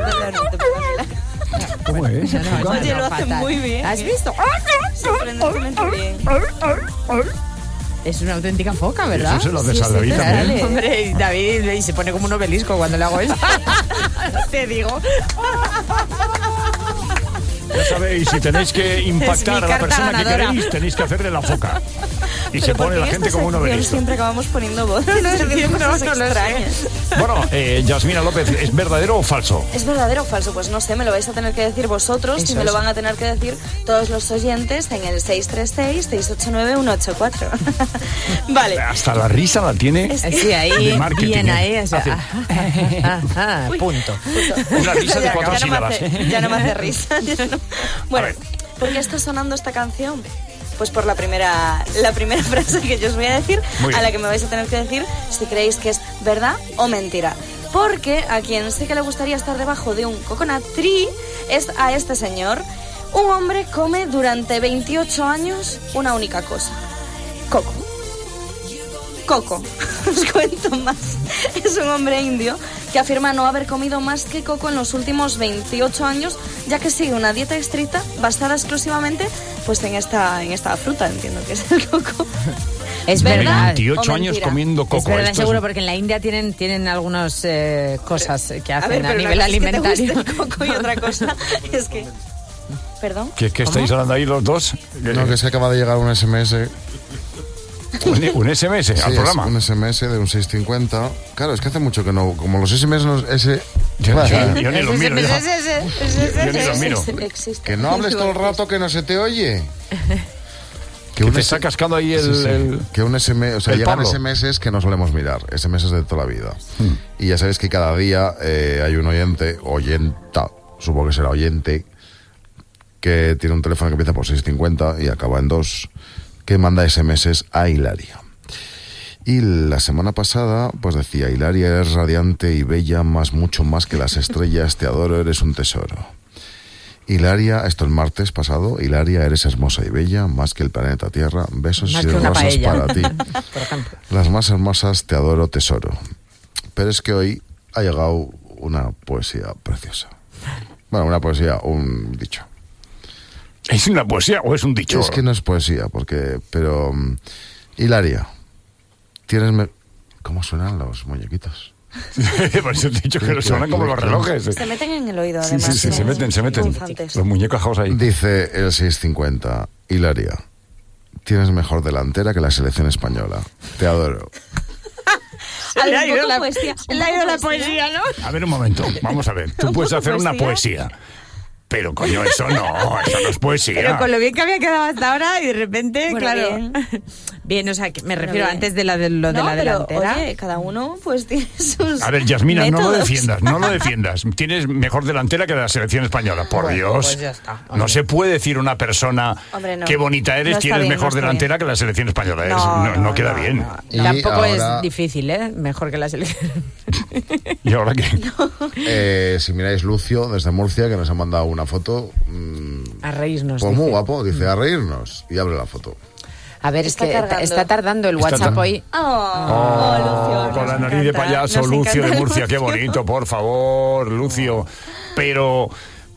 ¿Cómo es? No, oye, lo hace muy bien. ¿Has visto? Sorprendentemente bien. Es una auténtica foca, ¿verdad? Eso se lo haces sí, a David sí, también. Hombre, David y se pone como un obelisco cuando le hago eso. Te digo. Ya sabéis, si tenéis que impactar a la persona ganadora. que queréis, tenéis que hacerle la foca. Y pero se pone la gente como un obelisco. Siempre acabamos poniendo voz. No, no, no, no, no lo sé. Bueno, eh, Yasmina López, ¿es verdadero o falso? ¿Es verdadero o falso? Pues no sé, me lo vais a tener que decir vosotros Eso y me es. lo van a tener que decir todos los oyentes en el seis tres seis, seis ocho nueve, uno ocho cuatro. Vale. Hasta la risa la tiene. Es que, sí, ahí, de marketing. Bien ahí, o sea, Hace, ah, ah, Uy, punto. punto. Una risa de cuatro ya sílabas. No hace, ya no me hace risa. No. Bueno, ¿por qué está sonando esta canción? Pues por la primera la primera frase que yo os voy a decir, a la que me vais a tener que decir si creéis que es verdad o mentira. Porque a quien sé que le gustaría estar debajo de un coconut tree es a este señor. Un hombre come durante veintiocho años una única cosa: coco. Coco. Os cuento más. Es un hombre indio que afirma no haber comido más que coco en los últimos veintiocho años, ya que sigue una dieta estricta basada exclusivamente pues en esta en esta fruta, entiendo que es el coco. Es verdad. veintiocho años comiendo coco. Es verdad, Esto seguro, es... porque en la India tienen tienen algunas eh, cosas que hacen a, ver, a nivel alimentario. Es que te guste el coco y otra cosa es que... ¿Perdón? ¿Qué es que estáis hablando ahí los dos? No, que es que acaba de llegar un S M S... ¿Un, un S M S sí, al programa? un S M S de un seis cincuenta. Claro, es que hace mucho que no... Como los S M S... No, ese, yo, bueno, yo, yo ni los miro. Yo, yo ni los miro. Que no hables todo el rato, que no se te oye. Que, que te está cascando ahí el... Sí, sí. el que un S M S... O sea, llegan Pablo. S M S que no solemos mirar. S M S de toda la vida. Hmm. Y ya sabes que cada día eh, hay un oyente, oyenta, supongo que será oyente, que tiene un teléfono que empieza por seis cincuenta y acaba en dos, que manda S M S a Hilaria. Y la semana pasada, pues decía: Hilaria, eres radiante y bella, más, mucho más que las estrellas, te adoro, eres un tesoro. Hilaria, esto el martes pasado: Hilaria, eres hermosa y bella, más que el planeta Tierra, besos más y rosas paella. Para ti. Por ejemplo. Las más hermosas, te adoro, tesoro. Pero es que hoy ha llegado una poesía preciosa. Bueno, una poesía, un dicho. ¿Es una poesía o es un dicho? Es que no es poesía, porque... Pero... Um, Hilaria, tienes... Me... ¿Cómo suenan los muñequitos? Por eso te he dicho que suenan como los relojes. Se meten en el oído, además. Sí, sí, sí, se meten, se meten. Punzantes. Los muñecos jaos ahí. Dice el seis cincuenta: Hilaria, tienes mejor delantera que la selección española. Te adoro. A ver, le ha ido la poesía. Le ha ido la poesía, ¿no? A ver, un momento, vamos a ver. Tú puedes hacer una poesía. Pero, coño, eso no, eso no es poesía. Pero con lo bien que había quedado hasta ahora y de repente, bueno, claro. Bien. bien, o sea, que me refiero bueno, antes de, la de lo de no, la pero, delantera. Oye, cada uno pues tiene sus A ver, Yasmina, métodos. no lo defiendas, no lo defiendas. Tienes mejor delantera que la selección española, por bueno, Dios. Pues ya está, no se puede decir una persona hombre, no. qué bonita eres, no tienes bien, mejor no delantera bien. que la selección española. No, es, no, no, no queda no, bien. No. Y Tampoco ahora... es difícil, ¿eh? Mejor que la selección. ¿Y ahora qué? No. Eh, si miráis Lucio, desde Murcia, que nos ha mandado una foto... Mmm, a reírnos. Pues dice. muy guapo, dice, a reírnos. Y abre la foto. A ver, está es que cargando. está tardando el WhatsApp Está hoy. Oh, oh, oh, Lucio. con la nariz de payaso, nos Lucio de Murcia, Lucio. qué bonito, por favor, Lucio. Pero,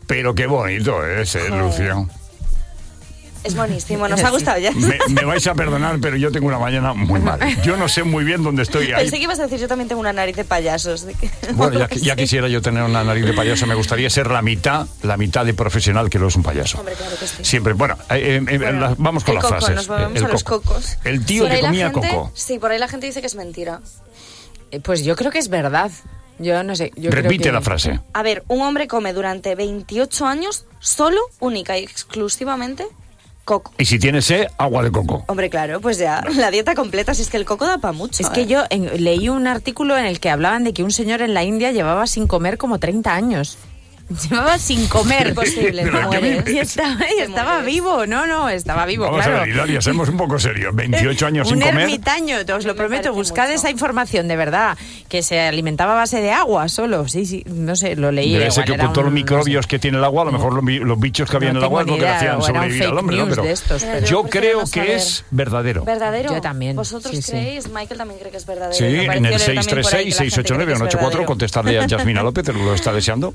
Pero qué bonito es, eh, Lucio. Es buenísimo, nos ha gustado ya. Me, me vais a perdonar, pero yo tengo una mañana muy mala. Yo no sé muy bien dónde estoy. Ahí. Pensé que ibas a decir, yo también tengo una nariz de payasos. De que... Bueno, ya, ya quisiera yo tener una nariz de payaso. Me gustaría ser la mitad, la mitad de profesional que lo es un payaso. Hombre, claro que sí. Siempre. Bueno, eh, eh, bueno la, vamos con el las coco, frases. Nos volvemos el a los coco. cocos. El tío Por que ahí la comía gente, coco. Sí, por ahí la gente dice que es mentira. Eh, Pues yo creo que es verdad. Yo no sé. Yo Repite creo que... la frase. A ver, un hombre come durante veintiocho años solo, única y exclusivamente coco. Y si tiene sed, agua de coco. Hombre, claro, pues ya, la dieta completa, si es que el coco da para mucho. Es que ¿eh? yo en- leí un artículo en el que hablaban de que un señor en la India llevaba sin comer como treinta años. Llevaba sin comer. Imposible, te mueres. Y estaba, y estaba vivo, no, no, estaba vivo, Vamos claro. a ver, Hilaria, seamos un poco serios. veintiocho años Un sin comer. ermitaño, te os lo prometo, buscad esa información, de verdad, que se alimentaba a base de agua solo, sí, sí, no sé, lo leí. Debe igual ser que era con todos los un- microbios que tiene el agua, a lo mejor los, bi- los bichos que había No en el agua es tengo lo que ni le idea, hacían o eran sobrevivir al fake hombre, ¿no? news Pero de estos, pero- yo prefiero creo no que saber. es verdadero. ¿Verdadero? Yo también. ¿Vosotros Sí, sí. creéis? Michael también cree que es verdadero. Sí, Me en pareció el leer seis también tres por ahí seis, que la seis gente ocho nueve, cree uno que es ocho cuatro, verdadero. contestarle a Yasmina López, te lo está deseando.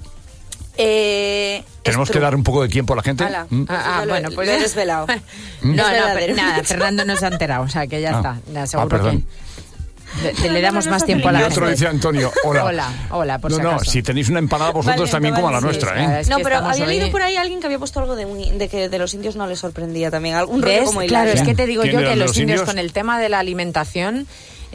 Eh, Tenemos es que true. dar un poco de tiempo a la gente. Ala, ¿Mm? pues Ah, ah, ya lo- bueno, pues lo he desvelado. No, Es no, verdadero. pero nada, Fernando no se ha enterado, o sea que ya Ah. está. Ya, seguro Ah, perdón. que le, le damos más tiempo a Y la otro gente. dice Antonio, hola. Hola, hola, por no, si no, acaso. si tenéis una empanada vosotros Vale, también como la vale, nuestra, sí, ¿eh? Es No, que pero estamos había hoy- leído por ahí alguien que había puesto algo de, un- de que de los indios no les sorprendía también. Algún rollo ¿Ves? como Claro, Hilaria. es que te digo ¿Quién yo eran que los los indios indios? con el tema de la alimentación...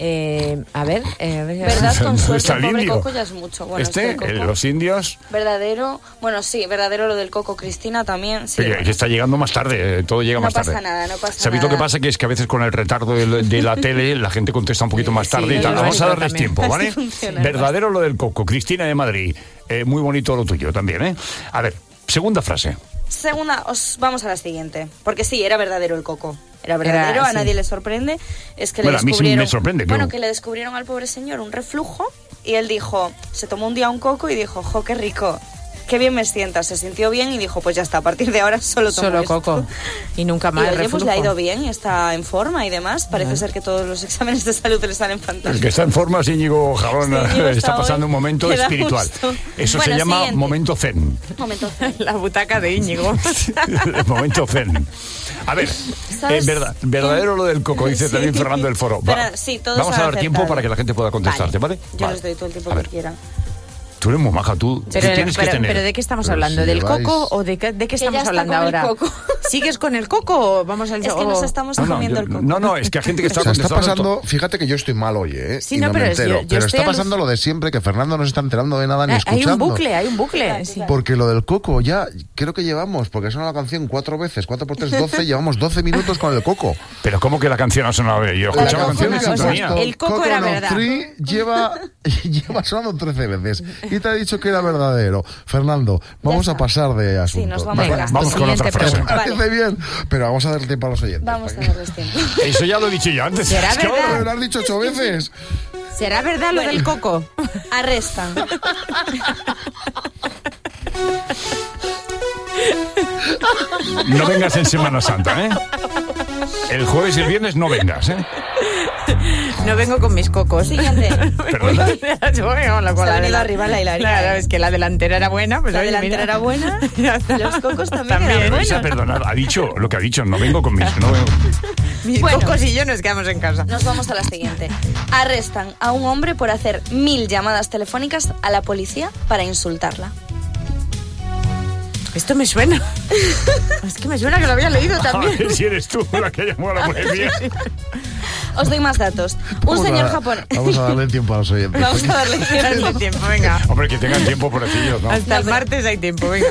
Eh, a ver, eh, a ver, ¿Verdad? Con ¿Dónde suerte está el el pobre indio? coco ya es mucho. Bueno, es que este, el coco- eh, los indios, Verdadero, bueno, sí, verdadero lo del coco. Cristina también, sí. que, que está llegando más tarde, eh, todo llega No más pasa tarde. nada, no pasa ¿Sabéis nada. lo que pasa? Que es que a veces con el retardo de, de la tele la gente contesta un poquito más Sí, tarde y sí, tal. lo Vamos a nuestro darles también. tiempo, ¿vale? Así funciona. Verdadero lo del coco. Cristina de Madrid, eh, muy bonito lo tuyo también, ¿eh? A ver, segunda frase. Segunda, os vamos a la siguiente. Porque sí, era verdadero el coco. Era verdadero, Era, a sí. nadie le sorprende. Es que le Bueno, a mí sí descubrieron. me sorprende, Bueno, claro. que le descubrieron al pobre señor un reflujo y él dijo, se tomó un día un coco y dijo, jo, qué rico, qué bien me sienta. Se sintió bien y dijo, pues ya está, a partir de ahora solo tomo solo esto. coco. Y nunca Y más oye, pues le ha reflujo. ido bien, está en forma y demás. Parece ser que todos los exámenes de salud le salen El fantásticos. que está en forma es Íñigo Jarón, Sí, Íñigo está está pasando hoy un momento que da espiritual. gusto. Eso Bueno, se llama siguiente. momento zen. Momento. La butaca de Íñigo. El momento zen. A ver, ¿Sabes? es verdad, verdadero lo del coco, dice Sí. también Fernando del Foro. Va, Pero sí, todos vamos a han dar tiempo acertado. para que la gente pueda contestarte, ¿vale? Yo Vale. les doy todo el tiempo A que ver, quieran. tú eres muy maja, tú ¿qué Pero, tienes pero- que tener? pero ¿de qué estamos Pero hablando? si ¿Del lleváis- coco o de qué, de qué Que ya estamos está hablando con el ahora? coco. ¿Sigues con el coco o vamos al Es que o- nos estamos No, no, comiendo yo- el coco. no, no, es que hay gente que está O sea, está contestando pasando, fíjate que yo estoy mal hoy, ¿eh? Sí, y no, no, pero me es- yo- entero. yo pero estoy está alus- pasando lo de siempre, que Fernando no se está enterando de nada ni Ah, hay escuchando. un bucle, hay un bucle. Sí. Porque lo del coco ya, creo que llevamos, porque suena la canción cuatro veces, cuatro por tres, doce, llevamos doce minutos con el coco. Pero ¿cómo que la canción ha sonado bien? Yo La escuchaba la coco canción no en ha sintonía. sonado. El coco era verdad. Tree lleva, lleva sonando trece veces y te ha dicho que era verdadero. Fernando, vamos Ya a está. pasar de asunto. Sí, nos vamos. Venga, Vamos con otra siguiente frase. Me pregunta. parece bien, pero vamos a dar tiempo a los oyentes. Vamos a darles tiempo. Eso ya lo he dicho yo antes. ¿Será Es que verdad? Me lo has dicho ocho veces. ¿Será verdad lo Bueno. del coco? Arrestan. No vengas en Semana Santa, ¿eh? El jueves y el viernes no vengas, ¿eh? No vengo con mis cocos. Siguiente. Perdona. Yo vengo con la Se cola ha de venido la- arriba la Hilaria. Claro, es que la delantera era buena. Pues La oye, delantera mira. era buena. Ya está. Los cocos también, También. eran Vais a buenos. perdonar, ha dicho lo que ha dicho, no vengo con mis... No vengo. Mis Bueno. cocos y yo nos quedamos en casa. Nos vamos a la siguiente. Arrestan a un hombre por hacer mil llamadas telefónicas a la policía para insultarla. Esto me suena. Es que me suena que lo había leído A también. ver si eres tú la que llamó a la policía. Os doy más datos. Un Vamos señor a- japonés. Vamos a darle tiempo a los oyentes. Vamos a darle Dale tiempo. tiempo, venga. Hombre, que tengan tiempo, pobrecillos, ¿no? Hasta el martes hay tiempo, venga.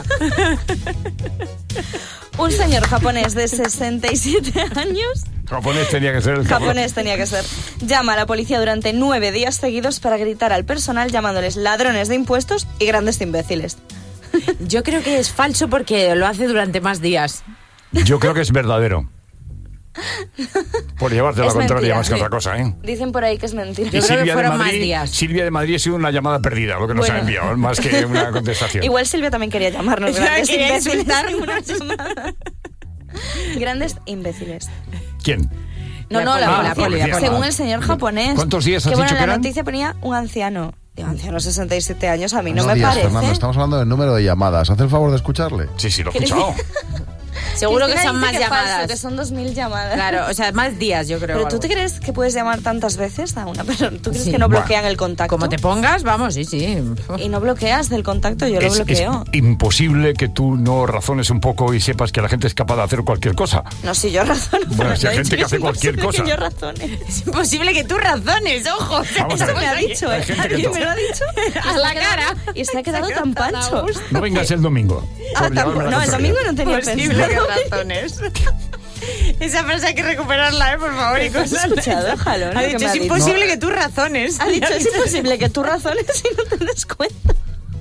Un señor japonés de sesenta y siete años, Japonés tenía que ser el cabrón. japonés tenía que ser, llama a la policía durante nueve días seguidos para gritar al personal llamándoles ladrones de impuestos y grandes imbéciles. Yo creo que es falso porque lo hace durante más días. Yo creo que es verdadero. Por llevarte la Es contraria mentira, más que sí. otra cosa, ¿eh? Dicen por ahí que es mentira. Yo Y creo que Silvia de fueron más Madrid, días. Silvia de Madrid ha sido una llamada perdida, lo que nos Bueno. ha enviado, más que una contestación. Igual Silvia también quería llamarnos grandes Quería imbéciles. insultar. en una llamada. Grandes imbéciles. ¿Quién? No, La no, la, poli- policía. la poli- la poli- Según el señor japonés. ¿Cuántos días has que bueno, dicho en que la eran? noticia ponía un anciano. Digo, anciano, sesenta y siete años, a mí no Buenos me días, parece. Fernando, estamos hablando del número de llamadas. ¿Hace el favor de escucharle? Sí, sí, lo he escuchado. Seguro que Cristina son dice más que llamadas. falso, que son dos mil llamadas. Claro, o sea, más días, yo creo. Pero tú algo. te crees que puedes llamar tantas veces a una persona. ¿Tú crees Sí. que no Bueno. bloquean el contacto? Como te pongas, vamos, sí, sí. Y no bloqueas del contacto, yo lo Es, es bloqueo. imposible que tú no razones un poco y sepas que la gente es capaz de hacer cualquier cosa. No, si yo razono. Bueno, si hay Yo he gente dicho que hace es cualquier imposible cosa. que yo razone. Es imposible que tú razones, ojo. Vamos a Eso ver. me ha dicho, Hay ¿eh? gente que Alguien no. me lo ha dicho. A la cara. Y se ha quedado tan pancho. No vengas el domingo. Ah, por llevarme tampoco. la No, el contraria. domingo no tenía Posible pensado. que razones. Esa frase hay que recuperarla, ¿eh? Por favor. Y ¿Has cosas. escuchado, Jalón, Ha lo que dicho, me ha es dicho? imposible No. que tú razones. Ha dicho, es imposible que tú razones y no te des cuenta.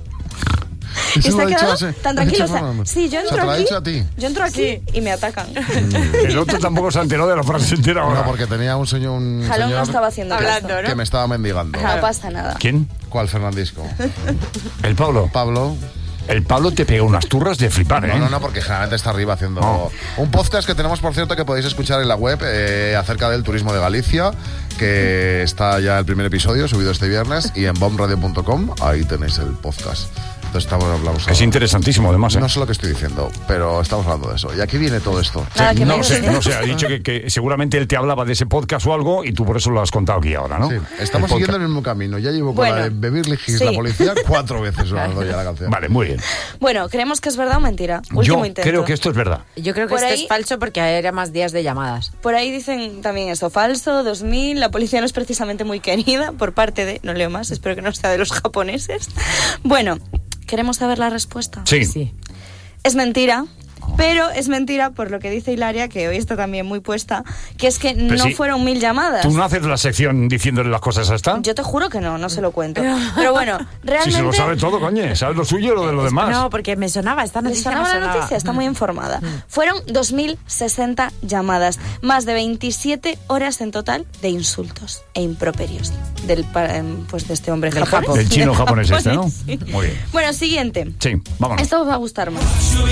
¿Y Y se se lo ha ha dicho quedado a ese- tan lo ha dicho tranquilo. O sea, Fernando? sí, yo O sea, entro ¿te lo ha aquí. dicho a ti? Yo entro aquí y me atacan. El otro tampoco se ha enterado de la frase entera ahora. No, porque tenía un señor, un Jalón no señor estaba haciendo Hablando, caso. ¿no? que me estaba mendigando. No pasa nada. ¿Quién? ¿Cuál Fernandisco? El Pablo. Pablo. El Pablo te pega unas turras de flipar, ¿eh? No, no, no, porque generalmente está arriba haciendo No. un podcast que tenemos, por cierto, que podéis escuchar en la web eh, acerca del turismo de Galicia, que está ya el primer episodio subido este viernes, y en bomb radio punto com, ahí tenéis el podcast. Entonces estamos hablando. Es interesantísimo, además, ¿eh? No sé lo que estoy diciendo, pero estamos hablando de eso. ¿Y aquí viene todo esto? Nada, que no me sé, dices. no sé, ha dicho que, que seguramente él te hablaba de ese podcast o algo y tú por eso lo has contado aquí ahora, ¿no? Sí, estamos El siguiendo podcast. el mismo camino. Ya llevo Bueno, con la de Beverly Hills, sí. la policía, cuatro veces sonando ya la canción. Vale, muy bien. Bueno, ¿creemos que es verdad o mentira? Último Yo intento. creo que esto es verdad. Yo creo que Por esto ahí- es falso porque era más días de llamadas. Por ahí dicen también esto, falso, dos mil, la policía no es precisamente muy querida por parte de... No leo más, espero que no sea de los japoneses. Bueno, ¿queremos saber la respuesta? Sí. Sí. Es mentira, pero es mentira por lo que dice Hilaria, que hoy está también muy puesta, que es que Pero no sí, fueron mil llamadas. ¿Tú no haces la sección diciéndole las cosas a esta? Yo te juro que no, no se lo cuento. Pero bueno, Si realmente... se lo sabe todo, coño. ¿Sabes lo suyo y lo de lo demás? No, porque me sonaba esta ¿Le noticia. sonaba me la sonaba. noticia? Está muy informada. Fueron dos mil sesenta llamadas, más de veintisiete horas en total de insultos e improperios del, pa- em, pues, de este hombre Del japonés. Japón. Del chino Del japonés este, ¿no? sí. Muy bien. Bueno, siguiente. Sí, vámonos. Esto os va a gustar más.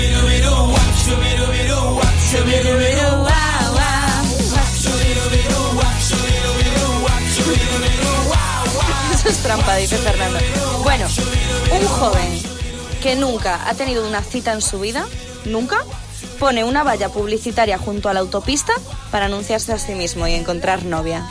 Eso es trampa, dice Fernando. Bueno, un joven que nunca ha tenido una cita en su vida, nunca, pone una valla publicitaria junto a la autopista para anunciarse a sí mismo y encontrar novia.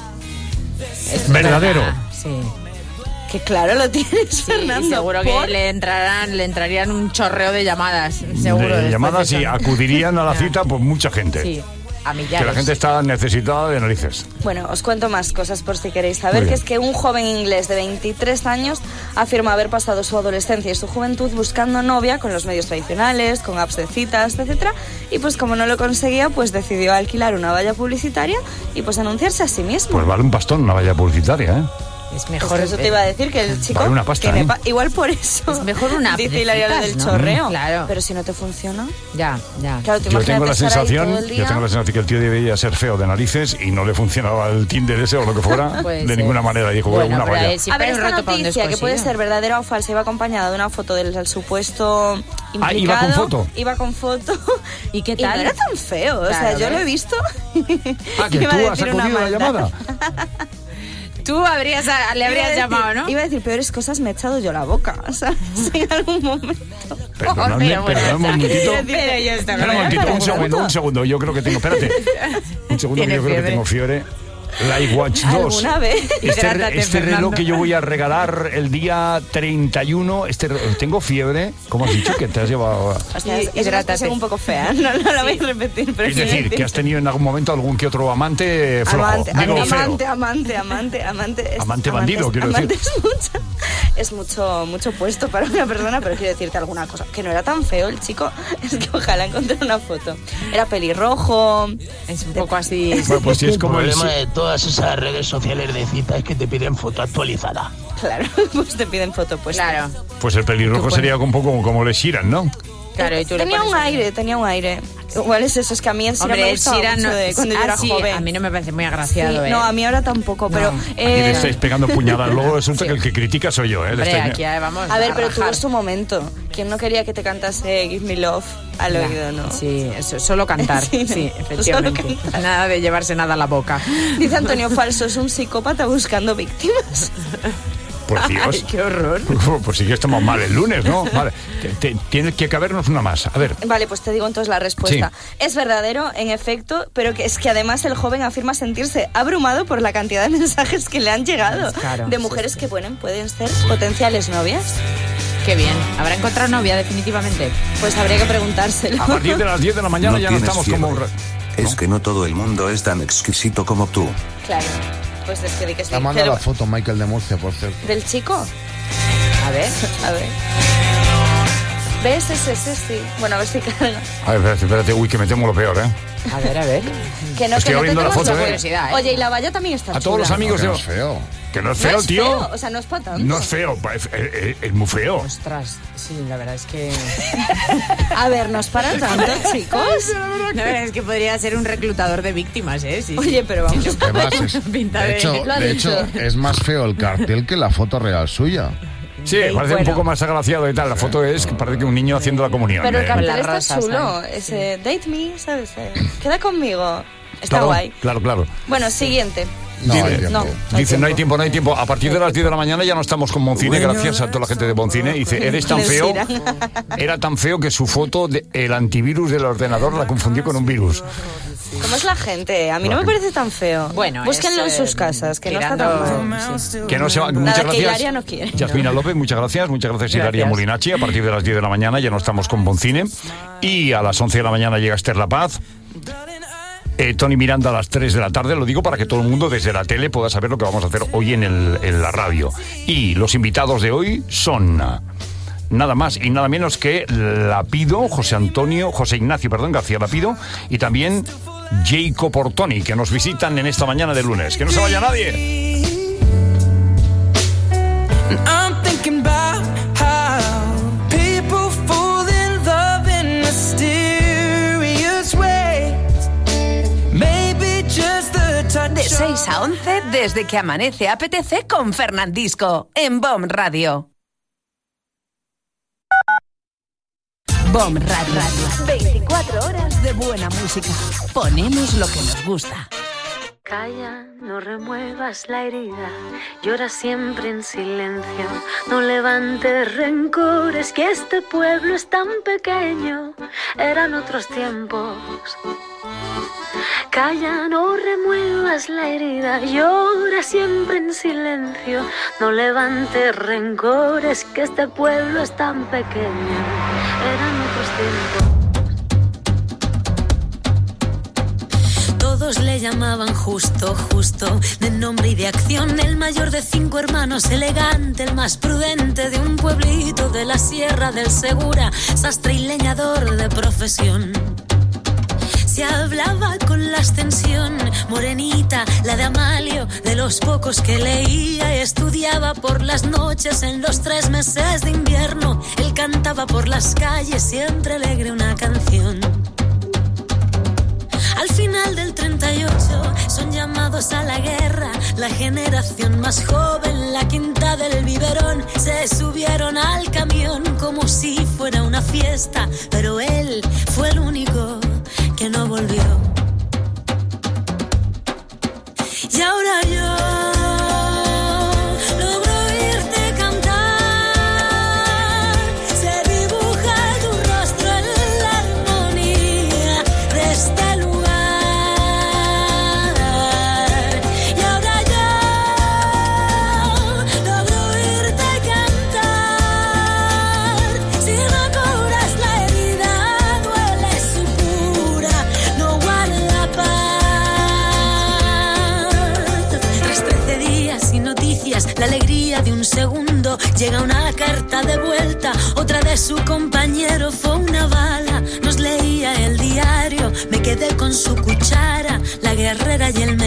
Es Verdadero. verdad, Sí. Que claro lo tienes, Sí, Fernando. seguro ¿por? que le entrarán, le entrarían un chorreo de llamadas. Seguro. De después llamadas de y eso. acudirían a la cita pues mucha gente. Sí, a millares. Que la gente está necesitada de narices. Bueno, os cuento más cosas por si queréis Muy saber, bien. que es que un joven inglés de veintitrés años afirma haber pasado su adolescencia y su juventud buscando novia con los medios tradicionales, con apps de citas, etcétera. Y pues como no lo conseguía, pues decidió alquilar una valla publicitaria y pues anunciarse a sí mismo. Pues vale un pastón una valla publicitaria, ¿eh? Es Mejor mejor. eso te iba a decir, que el chico Vale una pasta, tiene ¿eh? pa- igual por eso Es mejor una app dice de Hilaria lo citas, del ¿no? chorreo. Claro. Pero si no te funciona, Ya, ya. claro, te Yo imaginas tengo la estar ahí sensación, todo el yo día. tengo la sensación que el tío debía ser feo de narices y no le funcionaba el Tinder ese o lo que fuera Puede de ser. ninguna manera. Dijo, bueno, Bueno, una pero valla. es- Sí, a ver, pero un esta rato para un noticia, que puede descosido. ser verdadera o falsa, iba acompañada de una foto del, del supuesto implicado. Ah, iba con foto. Iba con foto. ¿Y qué Y tal? no era tan feo, o sea, Claro, yo lo ¿ves? he visto. Ah, que Iba a tú has decir una acudido a la maldad. llamada. Tú habrías, le Iba a habrías decir- llamado, ¿no? Iba a decir peores cosas, me he echado yo la boca, ¿sabes? En algún momento. Perdonadme, Pero bueno, perdonadme un momentito. Pero ya está. Espera un momentito, un segundo, un segundo. Yo creo que tengo, espérate. Un segundo, que Tiene yo creo que fiebre. tengo fiebre. Light Watch dos. ¿Alguna vez? Este, Hidrátate, este reloj Fernando. que yo voy a regalar el día treinta y uno, este, re- tengo fiebre. ¿Cómo has dicho que te has llevado? a- O sea, es, es una Hidrátate. expresión un poco fea, no, no la voy a repetir. Pero Es quiero decir, que has tenido en algún momento algún que otro amante flojo. Amante, Digo, amante, feo. amante, amante, amante, amante. es- Amante bandido, es- quiero amante decir. Es mucho, es mucho, mucho puesto para una persona, pero quiero decirte alguna cosa. Que no era tan feo el chico, es que ojalá encontré una foto. Era pelirrojo. Es un poco así. Bueno, pues si es El como el... problema de todas esas redes sociales de cita es que te piden foto actualizada. Claro, pues te piden foto, pues. Claro, Pues el pelirrojo sería un poco como, como le Sheeran, ¿no? claro. Y tú le Tenía pones un ahí. aire, tenía un aire. Igual es eso, es que a mí en sí Hombre, me el gustaba Sheeran mucho no, de cuando yo ah, era sí, joven. a mí no me parece muy Sí, agraciado, ¿eh? no, a mí ahora tampoco, pero... No. Aquí le eh, estáis pegando puñadas. Luego resulta que el que critica soy yo, ¿eh? Le Hombre, estáis- aquí eh, vamos a ver, pero tuvo rajar. su momento. ¿Quién no quería que te cantase Give Me Love al Ya, oído, no? Sí, eso, solo cantar. Sí, Sí, ¿no? efectivamente. Solo cantar. Nada de llevarse nada a la boca. Dice Antonio Falso, es un psicópata buscando víctimas. Pues Dios. Ay, qué horror. Pues sí que estamos mal el lunes, ¿no? Vale. Te- Tiene que cabernos una más. A ver. Vale, pues te digo entonces la respuesta. Sí. Es verdadero, en efecto, pero que es que además el joven afirma sentirse abrumado por la cantidad de mensajes que le han llegado Claro, de mujeres sí, sí. que bueno, pueden ser potenciales novias. Qué bien. ¿Habrá encontrado novia definitivamente? Pues habría que preguntárselo. A partir de las diez de la mañana No ya no tienes estamos fiebre. como... un ra- Es que no todo el mundo es tan exquisito como tú. Claro, pues es que di que sí. Te ha mandado Pero- la foto Michael de Murcia, por cierto. ¿Del chico? A ver. A ver. ¿Ves? Ese, ese, sí. Bueno, a ver si carga. A ver, espérate, espérate. Uy, que me temo lo peor, ¿eh? A ver, a ver. Que no, Estoy que no abriendo te la temas foto, la ¿eh? curiosidad, ¿eh? Oye, y la valla también está A todos los chula. amigos No, de... que no es feo. Que no es No feo, es tío. feo, o sea, no es para tanto. No es feo, es, es- es muy feo. Ostras, sí, la verdad es que... A ver, no es para tanto, chicos. No, es que podría ser un reclutador de víctimas, ¿eh? Sí, Oye, pero vamos. Además, es- Pinta de de- hecho, Lo ha de dicho. hecho, es más feo el cartel que la foto real suya. Sí, parece un bueno. poco más agraciado y tal. La foto es que parece que un niño haciendo la comunión. Pero el eh. cartel Las está rosas, chulo. ¿eh? Ese date me, ¿sabes? Eh, Queda conmigo. Está Claro, guay. Claro, claro. Bueno, siguiente. No, Dime. hay tiempo. No. Dice, no hay tiempo, no hay tiempo. A partir de las diez de la mañana ya no estamos con Boncine, gracias a toda la gente de Boncine. Dice, eres tan feo, era tan feo que su foto, de, el antivirus del ordenador la confundió con un virus. ¿Cómo es la gente? A mí no me parece tan feo. Bueno, búsquenlo en es, sus eh, casas, que no está tirando- tan mal. sí. Que no se va, Nada, muchas que gracias. Hilaria no quiere. Yasmina López, muchas gracias. Muchas gracias, Hilaria Gracias. Molinachi. A partir de las diez de la mañana ya no estamos con Boncine. Y a las once de la mañana llega Esther La Paz. Eh, Tony Miranda a las tres de la tarde, lo digo para que todo el mundo desde la tele pueda saber lo que vamos a hacer hoy en, el, en la radio. Y los invitados de hoy son ah, nada más y nada menos que Lapido, José Antonio, José Ignacio, perdón, García Lapido, y también Jacob Ortoni, que nos visitan en esta mañana de lunes. Que no se vaya nadie. I'm thinking about how people fall in love in mysterious ways. Maybe just the touch De seis a once, desde que amanece apetece con Fernandisco, en B O M Radio. B O M Radio. veinticuatro horas de buena música. Ponemos lo que nos gusta. Calla, no remuevas la herida, llora siempre en silencio, no levantes rencores, que este pueblo es tan pequeño, eran otros tiempos. Calla, no remuevas la herida, llora siempre en silencio, no levantes rencores, que este pueblo es tan pequeño, eran otros tiempos. Todos le llamaban justo, justo, de nombre y de acción, el mayor de cinco hermanos, elegante, el más prudente de un pueblito de la Sierra del Segura, sastre y leñador de profesión. Se hablaba con la extensión, morenita, la de Amalio, de los pocos que leía y estudiaba por las noches en los tres meses de invierno. Él cantaba por las calles, siempre alegre una canción. Al final del treinta y ocho son llamados a la guerra, la generación más joven, la quinta del biberón, se subieron al camión como si fuera una fiesta, pero él fue el único que no volvió. Y ahora yo logro oírte cantar, se dibuja tu rostro en la armonía de este lugar. Y ahora yo logro oírte cantar, si no curas la herida, duele su cura, no guarda paz. Tras trece días sin noticias, la alegría de un segundo, llega una carta de vuelta, otra de su compañero, fue una bala, nos leía el diario, me quedé con su cuchara, la guerrera y el